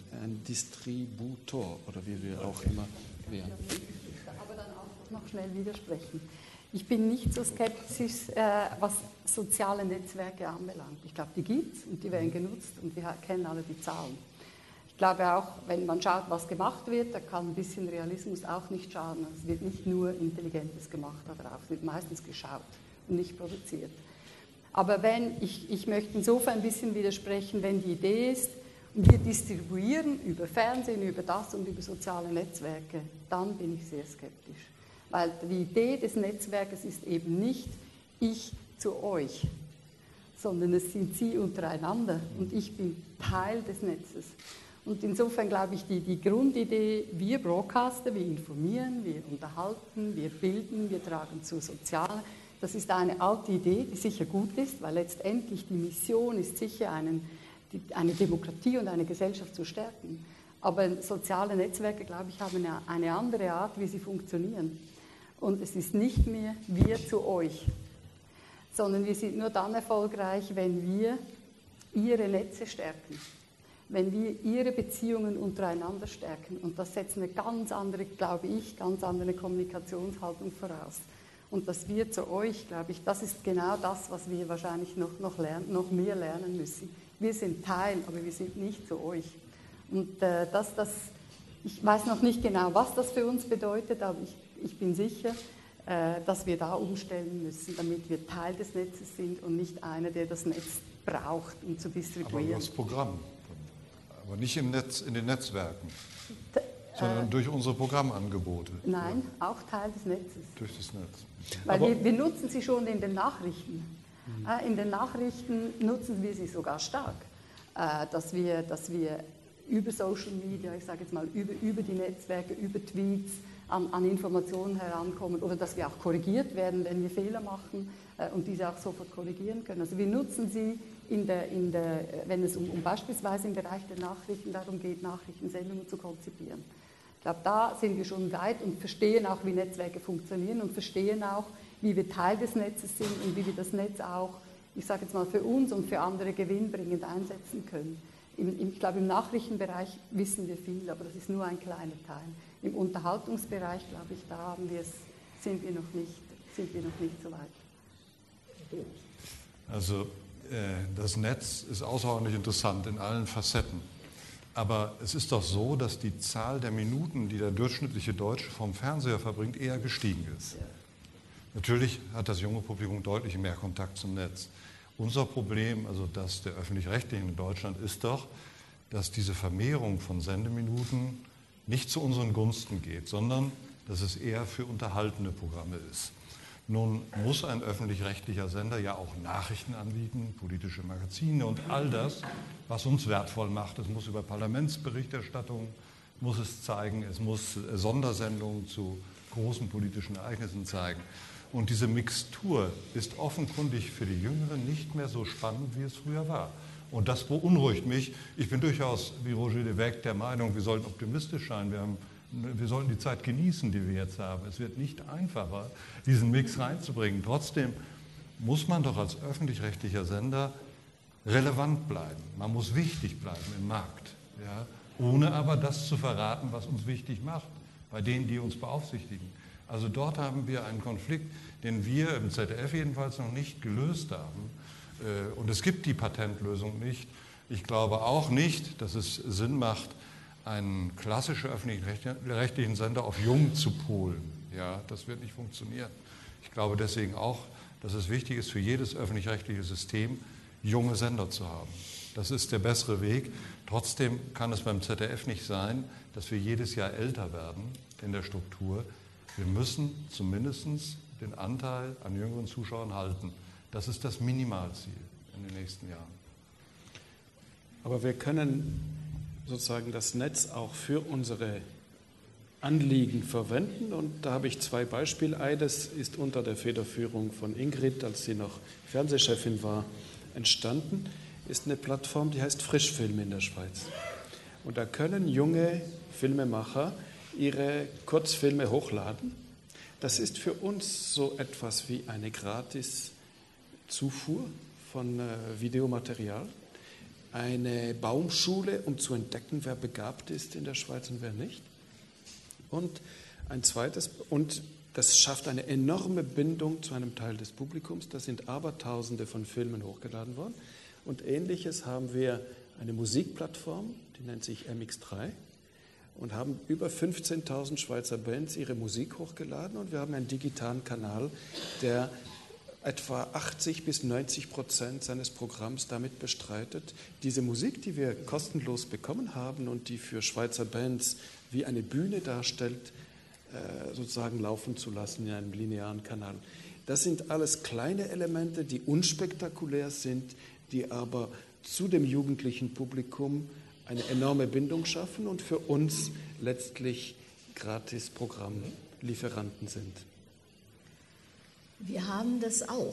Distributor oder wie wir auch immer wären. Aber dann auch noch schnell widersprechen. Ich bin nicht so skeptisch, was soziale Netzwerke anbelangt. Ich glaube, die gibt es und die werden genutzt und wir kennen alle die Zahlen. Ich glaube auch, wenn man schaut, was gemacht wird, da kann ein bisschen Realismus auch nicht schaden. Es wird nicht nur Intelligentes gemacht darauf, es wird meistens geschaut und nicht produziert. Aber ich möchte insofern ein bisschen widersprechen, wenn die Idee ist, wir distribuieren über Fernsehen, über das und über soziale Netzwerke, dann bin ich sehr skeptisch. Weil die Idee des Netzwerkes ist eben nicht ich zu euch, sondern es sind sie untereinander und ich bin Teil des Netzes. Und insofern glaube ich, die Grundidee, wir Broadcaster, wir informieren, wir unterhalten, wir bilden, wir tragen zu Sozialen, das ist eine alte Idee, die sicher gut ist, weil letztendlich die Mission ist sicher einen eine Demokratie und eine Gesellschaft zu stärken. Aber soziale Netzwerke, glaube ich, haben eine andere Art, wie sie funktionieren. Und es ist nicht mehr wir zu euch, sondern wir sind nur dann erfolgreich, wenn wir ihre Netze stärken, wenn wir ihre Beziehungen untereinander stärken. Und das setzt eine ganz andere, glaube ich, ganz andere Kommunikationshaltung voraus. Und das wir zu euch, glaube ich, das ist genau das, was wir wahrscheinlich noch mehr lernen müssen. Wir sind Teil, aber wir sind nicht zu euch. Und ich weiß noch nicht genau, was das für uns bedeutet, aber ich bin sicher, dass wir da umstellen müssen, damit wir Teil des Netzes sind und nicht einer, der das Netz braucht, um zu distribuieren. Aber das Programm, aber nicht im Netz, in den Netzwerken, sondern durch unsere Programmangebote. Nein, ja. Auch Teil des Netzes. Durch das Netz. Weil wir nutzen sie schon in den Nachrichten. In den Nachrichten nutzen wir sie sogar stark, dass wir über Social Media, ich sage jetzt mal über die Netzwerke, über Tweets an Informationen herankommen oder dass wir auch korrigiert werden, wenn wir Fehler machen und diese auch sofort korrigieren können. Also wir nutzen sie wenn es um beispielsweise im Bereich der Nachrichten darum geht, Nachrichtensendungen zu konzipieren. Ich glaube, da sind wir schon weit und verstehen auch, wie Netzwerke funktionieren und verstehen auch, wie wir Teil des Netzes sind und wie wir das Netz auch, ich sage jetzt mal, für uns und für andere gewinnbringend einsetzen können. Ich glaube, im Nachrichtenbereich wissen wir viel, aber das ist nur ein kleiner Teil. Im Unterhaltungsbereich, glaube ich, da sind wir noch nicht so weit. Also das Netz ist außerordentlich interessant in allen Facetten. Aber es ist doch so, dass die Zahl der Minuten, die der durchschnittliche Deutsche vom Fernseher verbringt, eher gestiegen ist. Ja. Natürlich hat das junge Publikum deutlich mehr Kontakt zum Netz. Unser Problem, also das der Öffentlich-Rechtlichen in Deutschland, ist doch, dass diese Vermehrung von Sendeminuten nicht zu unseren Gunsten geht, sondern dass es eher für unterhaltende Programme ist. Nun muss ein öffentlich-rechtlicher Sender ja auch Nachrichten anbieten, politische Magazine und all das, was uns wertvoll macht. Es muss über Parlamentsberichterstattung, muss es zeigen, es muss Sondersendungen zu großen politischen Ereignissen zeigen. Und diese Mixtur ist offenkundig für die Jüngeren nicht mehr so spannend, wie es früher war. Und das beunruhigt mich. Ich bin durchaus, wie Roger de Weck, der Meinung, wir sollten optimistisch sein. Wir sollten die Zeit genießen, die wir jetzt haben. Es wird nicht einfacher, diesen Mix reinzubringen. Trotzdem muss man doch als öffentlich-rechtlicher Sender relevant bleiben. Man muss wichtig bleiben im Markt, ja? Ohne aber das zu verraten, was uns wichtig macht, bei denen, die uns beaufsichtigen. Also dort haben wir einen Konflikt, den wir im ZDF jedenfalls noch nicht gelöst haben. Und es gibt die Patentlösung nicht. Ich glaube auch nicht, dass es Sinn macht, einen klassischen öffentlich-rechtlichen Sender auf jung zu polen. Ja, das wird nicht funktionieren. Ich glaube deswegen auch, dass es wichtig ist für jedes öffentlich-rechtliche System, junge Sender zu haben. Das ist der bessere Weg. Trotzdem kann es beim ZDF nicht sein, dass wir jedes Jahr älter werden in der Struktur. Wir müssen zumindest den Anteil an jüngeren Zuschauern halten. Das ist das Minimalziel in den nächsten Jahren. Aber wir können sozusagen das Netz auch für unsere Anliegen verwenden. Und da habe ich zwei Beispiele. Eines ist unter der Federführung von Ingrid, als sie noch Fernsehchefin war, entstanden. Ist eine Plattform, die heißt Frischfilm in der Schweiz. Und da können junge Filmemacher ihre Kurzfilme hochladen. Das ist für uns so etwas wie eine Gratis-Zufuhr von Videomaterial. Eine Baumschule, um zu entdecken, wer begabt ist in der Schweiz und wer nicht. Und ein zweites, und das schafft eine enorme Bindung zu einem Teil des Publikums. Da sind Abertausende von Filmen hochgeladen worden. Und Ähnliches haben wir eine Musikplattform, die nennt sich MX3, und haben über 15.000 Schweizer Bands ihre Musik hochgeladen. Und wir haben einen digitalen Kanal, der etwa 80-90% seines Programms damit bestreitet, diese Musik, die wir kostenlos bekommen haben und die für Schweizer Bands wie eine Bühne darstellt, sozusagen laufen zu lassen in einem linearen Kanal. Das sind alles kleine Elemente, die unspektakulär sind, die aber zu dem jugendlichen Publikum eine enorme Bindung schaffen und für uns letztlich Gratis-Programmlieferanten sind. Wir haben das auch.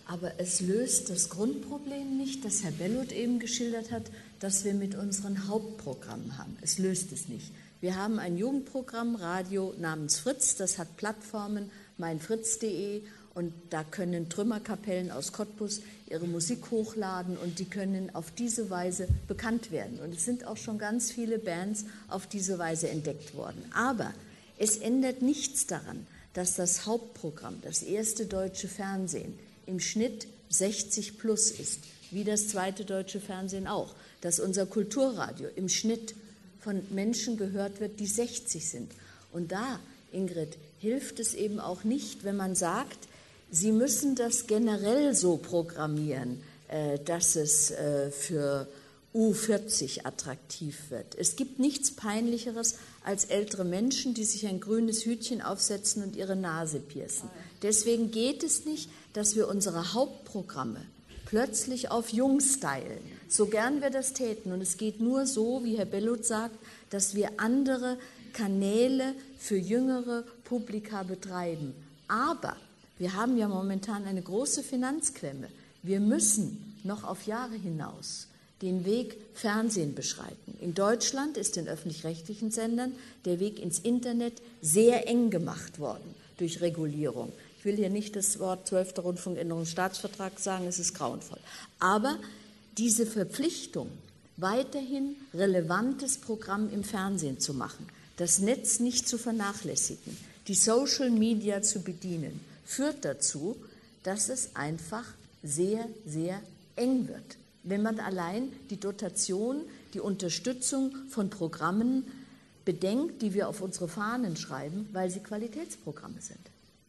Aber es löst das Grundproblem nicht, das Herr Bellot eben geschildert hat, das wir mit unseren Hauptprogrammen haben. Es löst es nicht. Wir haben ein Jugendprogramm, Radio namens Fritz, das hat Plattformen, meinfritz.de, und da können Trümmerkapellen aus Cottbus ihre Musik hochladen und die können auf diese Weise bekannt werden. Und es sind auch schon ganz viele Bands auf diese Weise entdeckt worden. Aber es ändert nichts daran, dass das Hauptprogramm, das erste deutsche Fernsehen, im Schnitt 60 plus ist, wie das zweite deutsche Fernsehen auch, dass unser Kulturradio im Schnitt von Menschen gehört wird, die 60 sind. Und da, Ingrid, hilft es eben auch nicht, wenn man sagt, Sie müssen das generell so programmieren, dass es für U40 attraktiv wird. Es gibt nichts Peinlicheres als ältere Menschen, die sich ein grünes Hütchen aufsetzen und ihre Nase piercen. Deswegen geht es nicht, dass wir unsere Hauptprogramme plötzlich auf jung stylen, so gern wir das täten. Und es geht nur so, wie Herr Bellot sagt, dass wir andere Kanäle für jüngere Publika betreiben. Aber wir haben ja momentan eine große Finanzklemme. Wir müssen noch auf Jahre hinaus den Weg Fernsehen beschreiten. In Deutschland ist den öffentlich-rechtlichen Sendern der Weg ins Internet sehr eng gemacht worden durch Regulierung. Ich will hier nicht das Wort 12. Rundfunkänderungsstaatsvertrag sagen, es ist grauenvoll. Aber diese Verpflichtung, weiterhin relevantes Programm im Fernsehen zu machen, das Netz nicht zu vernachlässigen, die Social Media zu bedienen, führt dazu, dass es einfach sehr, sehr eng wird. Wenn man allein die Dotation, die Unterstützung von Programmen bedenkt, die wir auf unsere Fahnen schreiben, weil sie Qualitätsprogramme sind.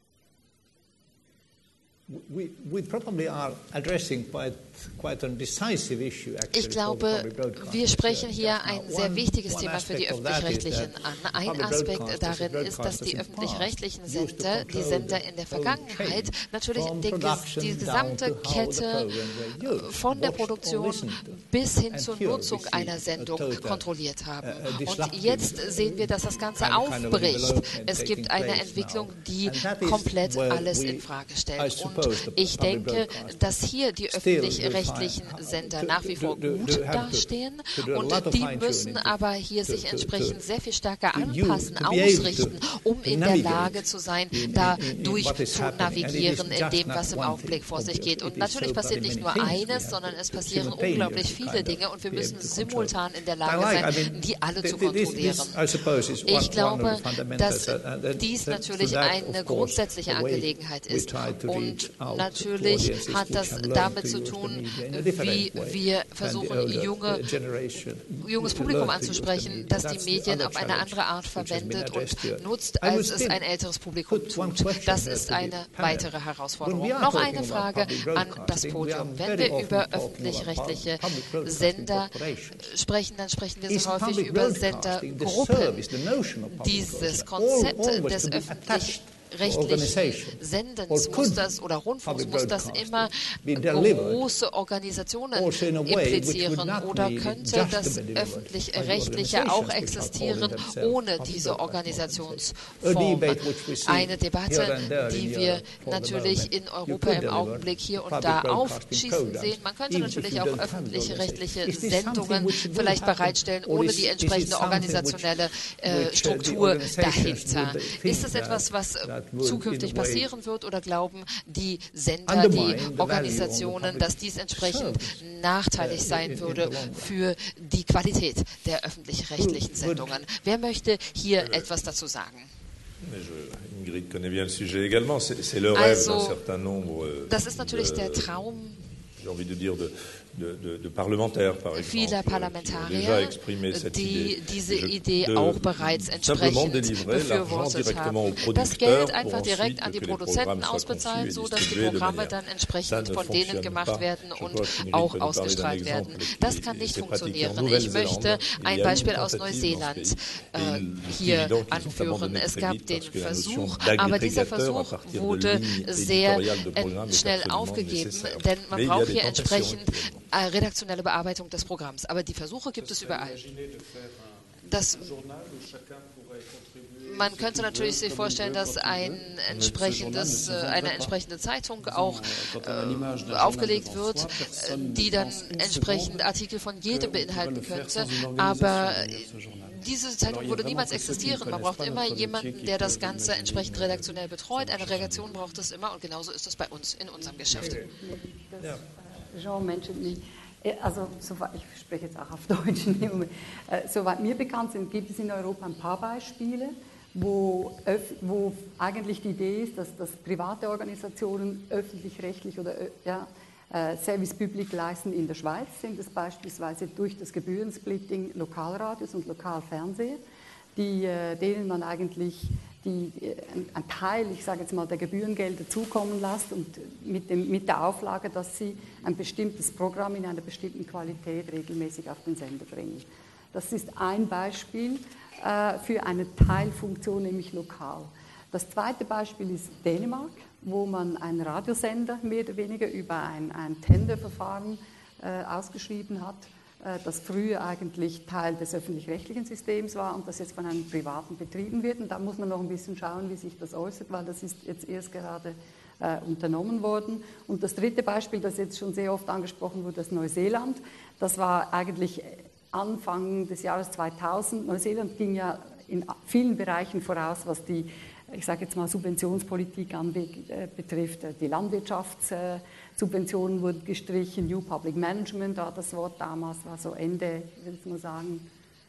Ich glaube, wir sprechen hier ein sehr wichtiges Thema für die Öffentlich-Rechtlichen an. Ein Aspekt darin ist, dass die öffentlich-rechtlichen Sender, die Sender in der Vergangenheit, natürlich die gesamte Kette von der Produktion bis hin zur Nutzung einer Sendung kontrolliert haben. Und jetzt sehen wir, dass das Ganze aufbricht. Es gibt eine Entwicklung, die komplett alles in Frage stellt. Und ich denke, dass hier die öffentlich-rechtlichen Sender nach wie vor gut dastehen und die müssen aber hier sich entsprechend sehr viel stärker anpassen, ausrichten, um in der Lage zu sein, da durchzunavigieren in dem, was im Augenblick vor sich geht. Und natürlich passiert nicht nur eines, sondern es passieren unglaublich viele Dinge und wir müssen simultan in der Lage sein, die alle zu kontrollieren. Ich glaube, dass dies natürlich eine grundsätzliche Angelegenheit ist und natürlich hat das damit zu tun, wie wir versuchen, junges Publikum anzusprechen, das die Medien auf eine andere Art verwendet und nutzt, als es ein älteres Publikum tut. Das ist eine weitere Herausforderung. Noch eine Frage an das Podium. Wenn wir über öffentlich-rechtliche Sender sprechen, dann sprechen wir so häufig über Sendergruppen. Dieses Konzept des öffentlich-rechtlichen Sendens muss das oder Rundfunks muss das immer große Organisationen implizieren oder könnte das öffentlich-rechtliche auch existieren ohne diese Organisationsform? Eine Debatte, die wir natürlich in Europa im Augenblick hier und da aufschießen sehen. Man könnte natürlich auch öffentlich-rechtliche Sendungen vielleicht bereitstellen, ohne die entsprechende organisationelle Struktur dahinter. Ist das etwas, was zukünftig passieren wird oder glauben die Sender, die Organisationen, dass dies entsprechend nachteilig sein würde für die Qualität der öffentlich-rechtlichen Sendungen? Wer möchte hier etwas dazu sagen? Also, das ist natürlich der Traum vieler Parlamentarier, die diese Idee auch bereits entsprechend befürwortet haben. Das Geld einfach direkt an die Produzenten ausbezahlen, so dass die Programme dann entsprechend von denen gemacht werden und auch ausgestrahlt werden. Das kann nicht funktionieren. Ich möchte ein Beispiel aus Neuseeland hier anführen. Es gab den Versuch, aber dieser Versuch wurde sehr schnell aufgegeben, denn man braucht hier entsprechend redaktionelle Bearbeitung des Programms. Aber die Versuche gibt es überall. Man könnte natürlich sich vorstellen, dass eine entsprechende Zeitung auch aufgelegt wird, die dann entsprechend Artikel von jedem beinhalten könnte. Aber diese Zeitung würde niemals existieren. Man braucht immer jemanden, der das Ganze entsprechend redaktionell betreut. Eine Redaktion braucht es immer und genauso ist es bei uns in unserem Geschäft. Jean mentioned me. Also, ich spreche jetzt auch auf Deutsch. Soweit mir bekannt sind, gibt es in Europa ein paar Beispiele, wo eigentlich die Idee ist, dass private Organisationen öffentlich-rechtlich oder Service Public leisten. In der Schweiz sind es beispielsweise durch das Gebührensplitting Lokalradios und Lokalfernseher, denen man eigentlich ein Teil, ich sage jetzt mal, der Gebührengelder zukommen lässt und mit der Auflage, dass sie ein bestimmtes Programm in einer bestimmten Qualität regelmäßig auf den Sender bringen. Das ist ein Beispiel für eine Teilfunktion, nämlich lokal. Das zweite Beispiel ist Dänemark, wo man einen Radiosender mehr oder weniger über ein Tenderverfahren ausgeschrieben hat, das früher eigentlich Teil des öffentlich-rechtlichen Systems war und das jetzt von einem Privaten betrieben wird. Und da muss man noch ein bisschen schauen, wie sich das äußert, weil das ist jetzt erst gerade unternommen worden. Und das dritte Beispiel, das jetzt schon sehr oft angesprochen wurde, ist Neuseeland. Das war eigentlich Anfang des Jahres 2000. Neuseeland ging ja in vielen Bereichen voraus, was die, ich sage jetzt mal, Subventionspolitik betrifft. Die Landwirtschaftssubventionen wurden gestrichen, New Public Management war das Wort damals, war so Ende, ich will jetzt mal sagen,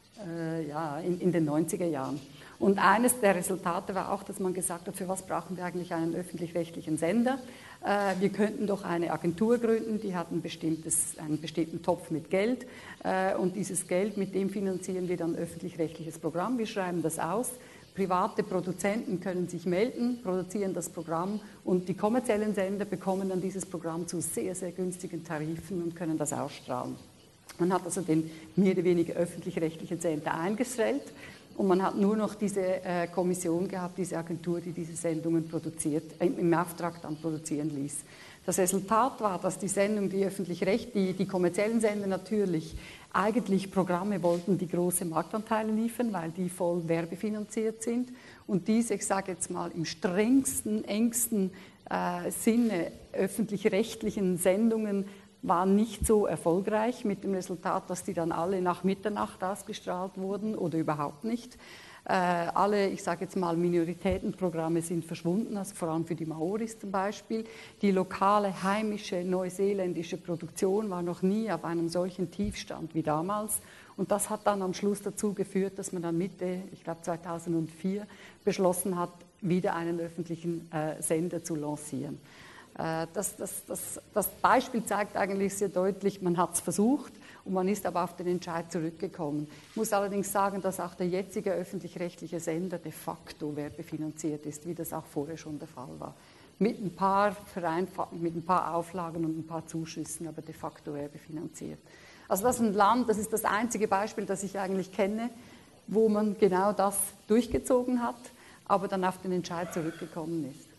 in den 90er Jahren. Und eines der Resultate war auch, dass man gesagt hat, für was brauchen wir eigentlich einen öffentlich-rechtlichen Sender? Wir könnten doch eine Agentur gründen, die hat einen bestimmten Topf mit Geld und dieses Geld, mit dem finanzieren wir dann öffentlich-rechtliches Programm. Wir schreiben das aus. Private Produzenten können sich melden, produzieren das Programm und die kommerziellen Sender bekommen dann dieses Programm zu sehr, sehr günstigen Tarifen und können das ausstrahlen. Man hat also den mehr oder weniger öffentlich-rechtlichen Sender eingestellt und man hat nur noch diese Kommission gehabt, diese Agentur, die diese Sendungen im Auftrag dann produzieren ließ. Das Resultat war, dass die Sendung, die kommerziellen Sender natürlich eigentlich Programme wollten, die große Marktanteile liefern, weil die voll werbefinanziert sind. Und diese, ich sage jetzt mal, im strengsten, engsten Sinne öffentlich-rechtlichen Sendungen waren nicht so erfolgreich, mit dem Resultat, dass die dann alle nach Mitternacht ausgestrahlt wurden oder überhaupt nicht. Alle, ich sage jetzt mal, Minoritätenprogramme sind verschwunden, also vor allem für die Maoris zum Beispiel. Die lokale, heimische, neuseeländische Produktion war noch nie auf einem solchen Tiefstand wie damals. Und das hat dann am Schluss dazu geführt, dass man dann Mitte, ich glaube 2004, beschlossen hat, wieder einen öffentlichen Sender zu lancieren. Das Beispiel zeigt eigentlich sehr deutlich, man hat es versucht und man ist aber auf den Entscheid zurückgekommen. Ich muss allerdings sagen, dass auch der jetzige öffentlich-rechtliche Sender de facto werbefinanziert ist, wie das auch vorher schon der Fall war. Mit ein paar Auflagen und ein paar Zuschüssen, aber de facto werbefinanziert. Also das ist ein Land, das ist das einzige Beispiel, das ich eigentlich kenne, wo man genau das durchgezogen hat, aber dann auf den Entscheid zurückgekommen ist.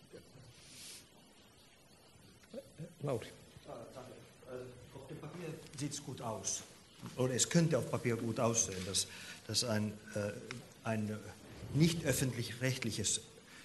Lauri. Auf dem Papier sieht es gut aus. Oder es könnte auf Papier gut aussehen, dass ein nicht öffentlich-rechtliches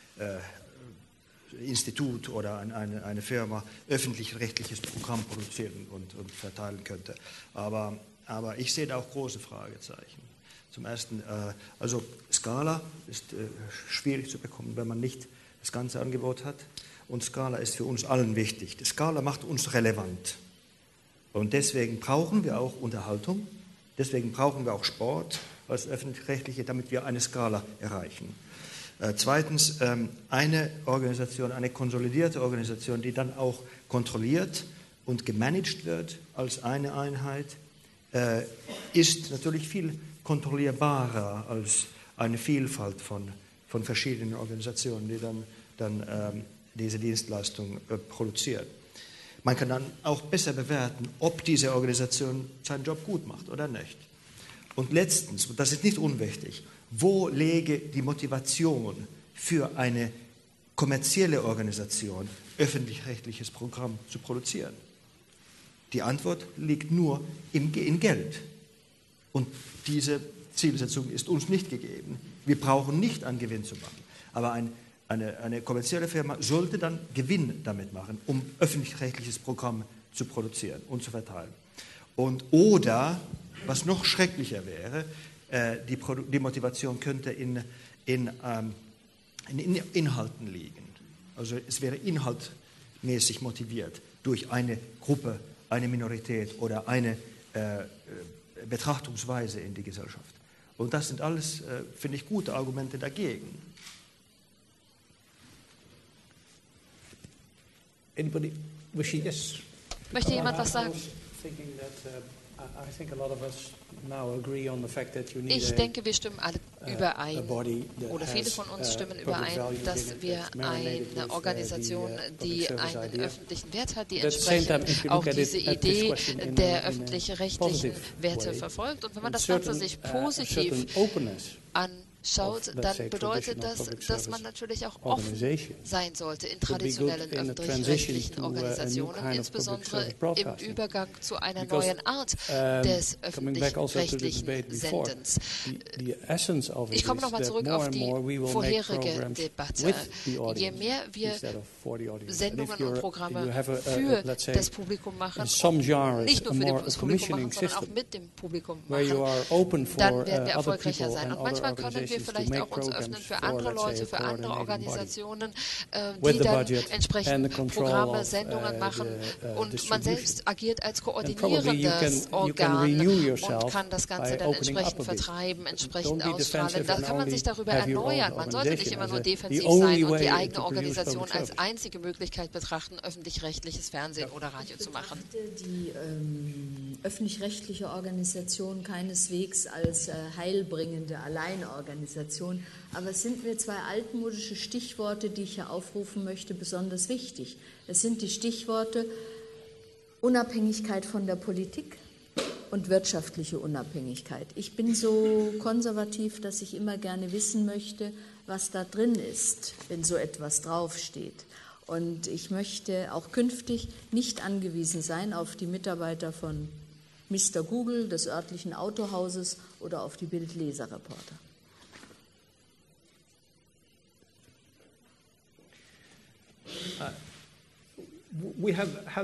Institut oder eine Firma öffentlich-rechtliches Programm produzieren und verteilen könnte. Aber ich sehe da auch große Fragezeichen. Zum Ersten, also Skala ist schwierig zu bekommen, wenn man nicht das ganze Angebot hat. Und Skala ist für uns allen wichtig. Die Skala macht uns relevant. Und deswegen brauchen wir auch Unterhaltung, deswegen brauchen wir auch Sport als öffentlich-rechtliche, damit wir eine Skala erreichen. Zweitens, eine Organisation, eine konsolidierte Organisation, die dann auch kontrolliert und gemanagt wird als eine Einheit, ist natürlich viel kontrollierbarer als eine Vielfalt von verschiedenen Organisationen, die dann diese Dienstleistung produziert. Man kann dann auch besser bewerten, ob diese Organisation seinen Job gut macht oder nicht. Und letztens, und das ist nicht unwichtig, wo läge die Motivation für eine kommerzielle Organisation, öffentlich-rechtliches Programm zu produzieren? Die Antwort liegt nur in Geld. Und diese Zielsetzung ist uns nicht gegeben. Wir brauchen nicht einen Gewinn zu machen. Aber eine kommerzielle Firma sollte dann Gewinn damit machen, um öffentlich-rechtliches Programm zu produzieren und zu verteilen. Oder, was noch schrecklicher wäre, die Motivation könnte in Inhalten liegen. Also es wäre inhaltmäßig motiviert durch eine Gruppe, eine Minorität oder eine Betrachtungsweise in die Gesellschaft. Und das sind alles, finde ich, gute Argumente dagegen. Anybody wishing? Yes. Möchte jemand was sagen? Ich denke, wir stimmen alle überein, oder viele von uns stimmen überein, dass wir eine Organisation, die einen öffentlichen Wert hat, die entsprechend auch diese Idee der öffentlich-rechtlichen Werte verfolgt. Und wenn man das Ganze sich positiv anschaut, dann bedeutet das, dass man natürlich auch offen sein sollte in traditionellen öffentlich-rechtlichen Organisationen, insbesondere im Übergang zu einer neuen Art des öffentlich-rechtlichen Sendens. Ich komme nochmal zurück auf die vorherige Debatte. Je mehr wir Sendungen und Programme für das Publikum machen, nicht nur für das Publikum machen, sondern auch mit dem Publikum machen, dann werden wir erfolgreicher sein. Und manchmal können wir vielleicht auch uns öffnen für andere Leute, für andere Organisationen, die dann entsprechend Programme, Sendungen machen und man selbst agiert als koordinierendes Organ und kann das Ganze dann entsprechend vertreiben, entsprechend ausstrahlen. Da kann man sich darüber erneuern. Man sollte nicht immer nur defensiv sein und die eigene Organisation als einzige Möglichkeit betrachten, öffentlich-rechtliches Fernsehen oder Radio zu machen. Die öffentlich-rechtliche Organisation keineswegs als heilbringende Alleinorganisation, aber es sind mir zwei altmodische Stichworte, die ich hier aufrufen möchte, besonders wichtig. Es sind die Stichworte Unabhängigkeit von der Politik und wirtschaftliche Unabhängigkeit. Ich bin so konservativ, dass ich immer gerne wissen möchte, was da drin ist, wenn so etwas draufsteht. Und ich möchte auch künftig nicht angewiesen sein auf die Mitarbeiter von Mr. Google, des örtlichen Autohauses oder auf die Bild-Leser-Reporter. Wir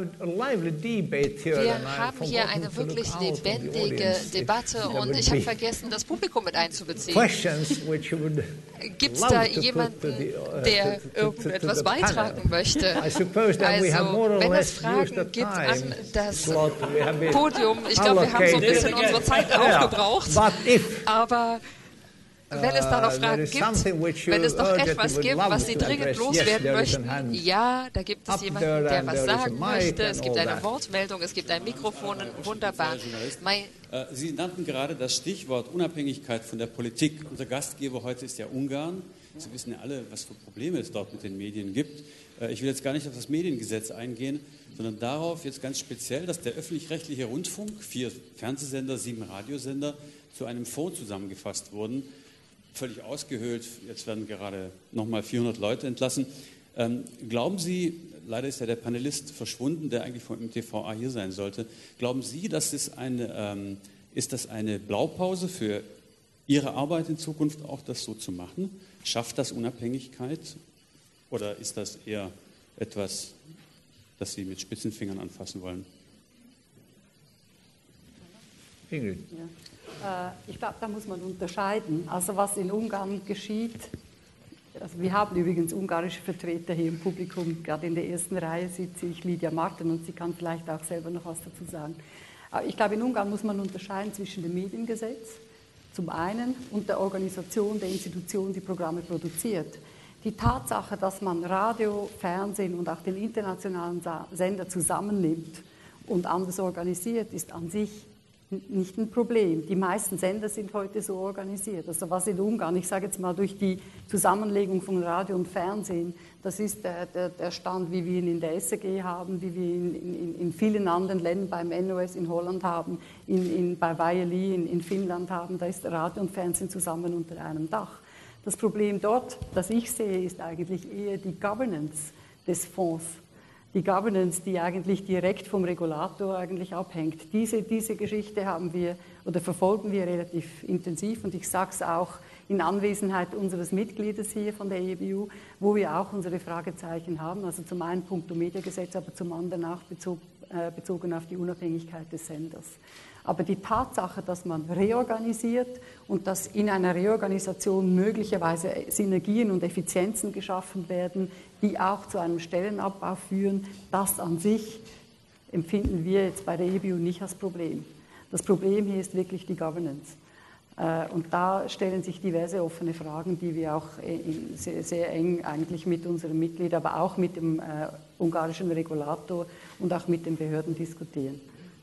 haben hier eine wirklich lebendige Debatte und ich habe vergessen, das Publikum mit einzubeziehen. Gibt es da jemanden, der irgendetwas beitragen möchte? Also, wenn es Fragen gibt an das Podium, ich glaube, wir haben so ein bisschen unsere Zeit aufgebraucht, aber wenn es da noch Fragen gibt, wenn es noch etwas gibt, was Sie dringend loswerden möchten, ja, da gibt es jemanden, der was sagen möchte, es gibt eine Wortmeldung, es gibt ein Mikrofon, wunderbar. Sie nannten gerade das Stichwort Unabhängigkeit von der Politik. Unser Gastgeber heute ist ja Ungarn. Sie wissen ja alle, was für Probleme es dort mit den Medien gibt. Ich will jetzt gar nicht auf das Mediengesetz eingehen, sondern darauf jetzt ganz speziell, dass der öffentlich-rechtliche Rundfunk, 4 Fernsehsender, 7 Radiosender, zu einem Fonds zusammengefasst wurden, völlig ausgehöhlt, jetzt werden gerade nochmal 400 Leute entlassen. Glauben Sie, leider ist ja der Panelist verschwunden, der eigentlich vom MTVA hier sein sollte, glauben Sie, dass ist das eine Blaupause für Ihre Arbeit in Zukunft auch, das so zu machen? Schafft das Unabhängigkeit oder ist das eher etwas, das Sie mit Spitzenfingern anfassen wollen? Ingrid. Ja. Ich glaube, da muss man unterscheiden. Also was in Ungarn geschieht, also wir haben übrigens ungarische Vertreter hier im Publikum, gerade in der ersten Reihe sitze ich, Lydia Martin, und sie kann vielleicht auch selber noch was dazu sagen. Aber ich glaube, in Ungarn muss man unterscheiden zwischen dem Mediengesetz zum einen und der Organisation, der Institution, die Programme produziert. Die Tatsache, dass man Radio, Fernsehen und auch den internationalen Sender zusammennimmt und anders organisiert, ist an sich nicht ein Problem. Die meisten Sender sind heute so organisiert. Also was in Ungarn, ich sage jetzt mal durch die Zusammenlegung von Radio und Fernsehen, das ist der Stand, wie wir ihn in der SRG haben, wie wir ihn in vielen anderen Ländern, beim NOS in Holland haben, bei YLE in Finnland haben, da ist Radio und Fernsehen zusammen unter einem Dach. Das Problem dort, das ich sehe, ist eigentlich eher die Governance des Fonds. die Governance, die eigentlich direkt vom Regulator eigentlich abhängt. Diese Geschichte eigentlich direkt vom Regulator eigentlich abhängt. Diese Geschichte haben wir oder verfolgen wir relativ intensiv und ich sage es auch in Anwesenheit unseres Mitgliedes hier von der EBU, wo wir auch unsere Fragezeichen haben, also zum einen punkto Mediengesetz, aber zum anderen auch bezogen auf die Unabhängigkeit des Senders. Aber die Tatsache, dass man reorganisiert und dass in einer Reorganisation möglicherweise Synergien und Effizienzen geschaffen werden, die auch zu einem Stellenabbau führen, das an sich empfinden wir jetzt bei der EBU nicht als Problem. Das Problem hier ist wirklich die Governance. Und da stellen sich diverse offene Fragen, die wir auch sehr, sehr eng eigentlich mit unseren Mitgliedern, aber auch mit dem ungarischen Regulator und auch mit den Behörden diskutieren.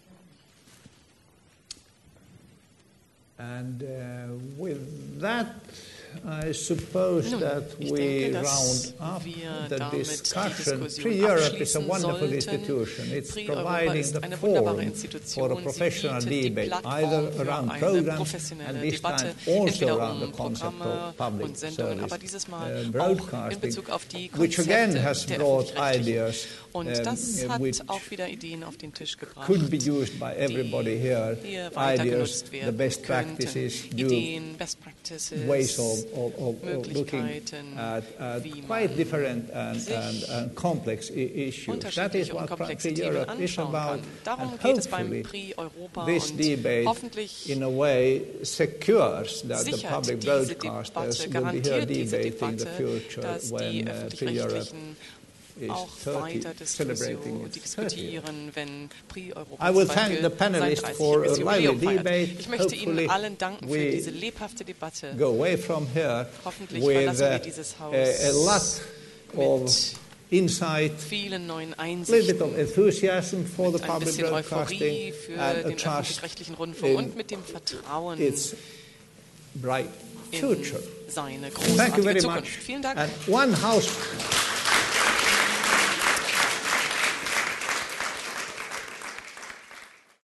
And with that, I suppose that we round up the discussion. Pre-Europe is a wonderful institution. It's providing the form for a professional debate, either around programs and this time also around the concept of public service broadcasting, which again has brought ideas which could be used by everybody here, ideas, the best practices, ways of looking at quite different and complex issues. That is what Pre-Europe is about, and hopefully this debate in a way secures that the public broadcasters will be here debating the future when Pre-Europe auch weiter diskutieren, wenn Pre-Europa for a lively debate. Ich möchte Ihnen allen danken für diese lebhafte Debatte. Hoffentlich verlassen wir dieses Haus mit insight, vielen neuen Einsichten, mit ein bisschen Euphorie für den öffentlich-rechtlichen Rundfunk und mit dem Vertrauen in seine großartige Zukunft. Vielen Dank.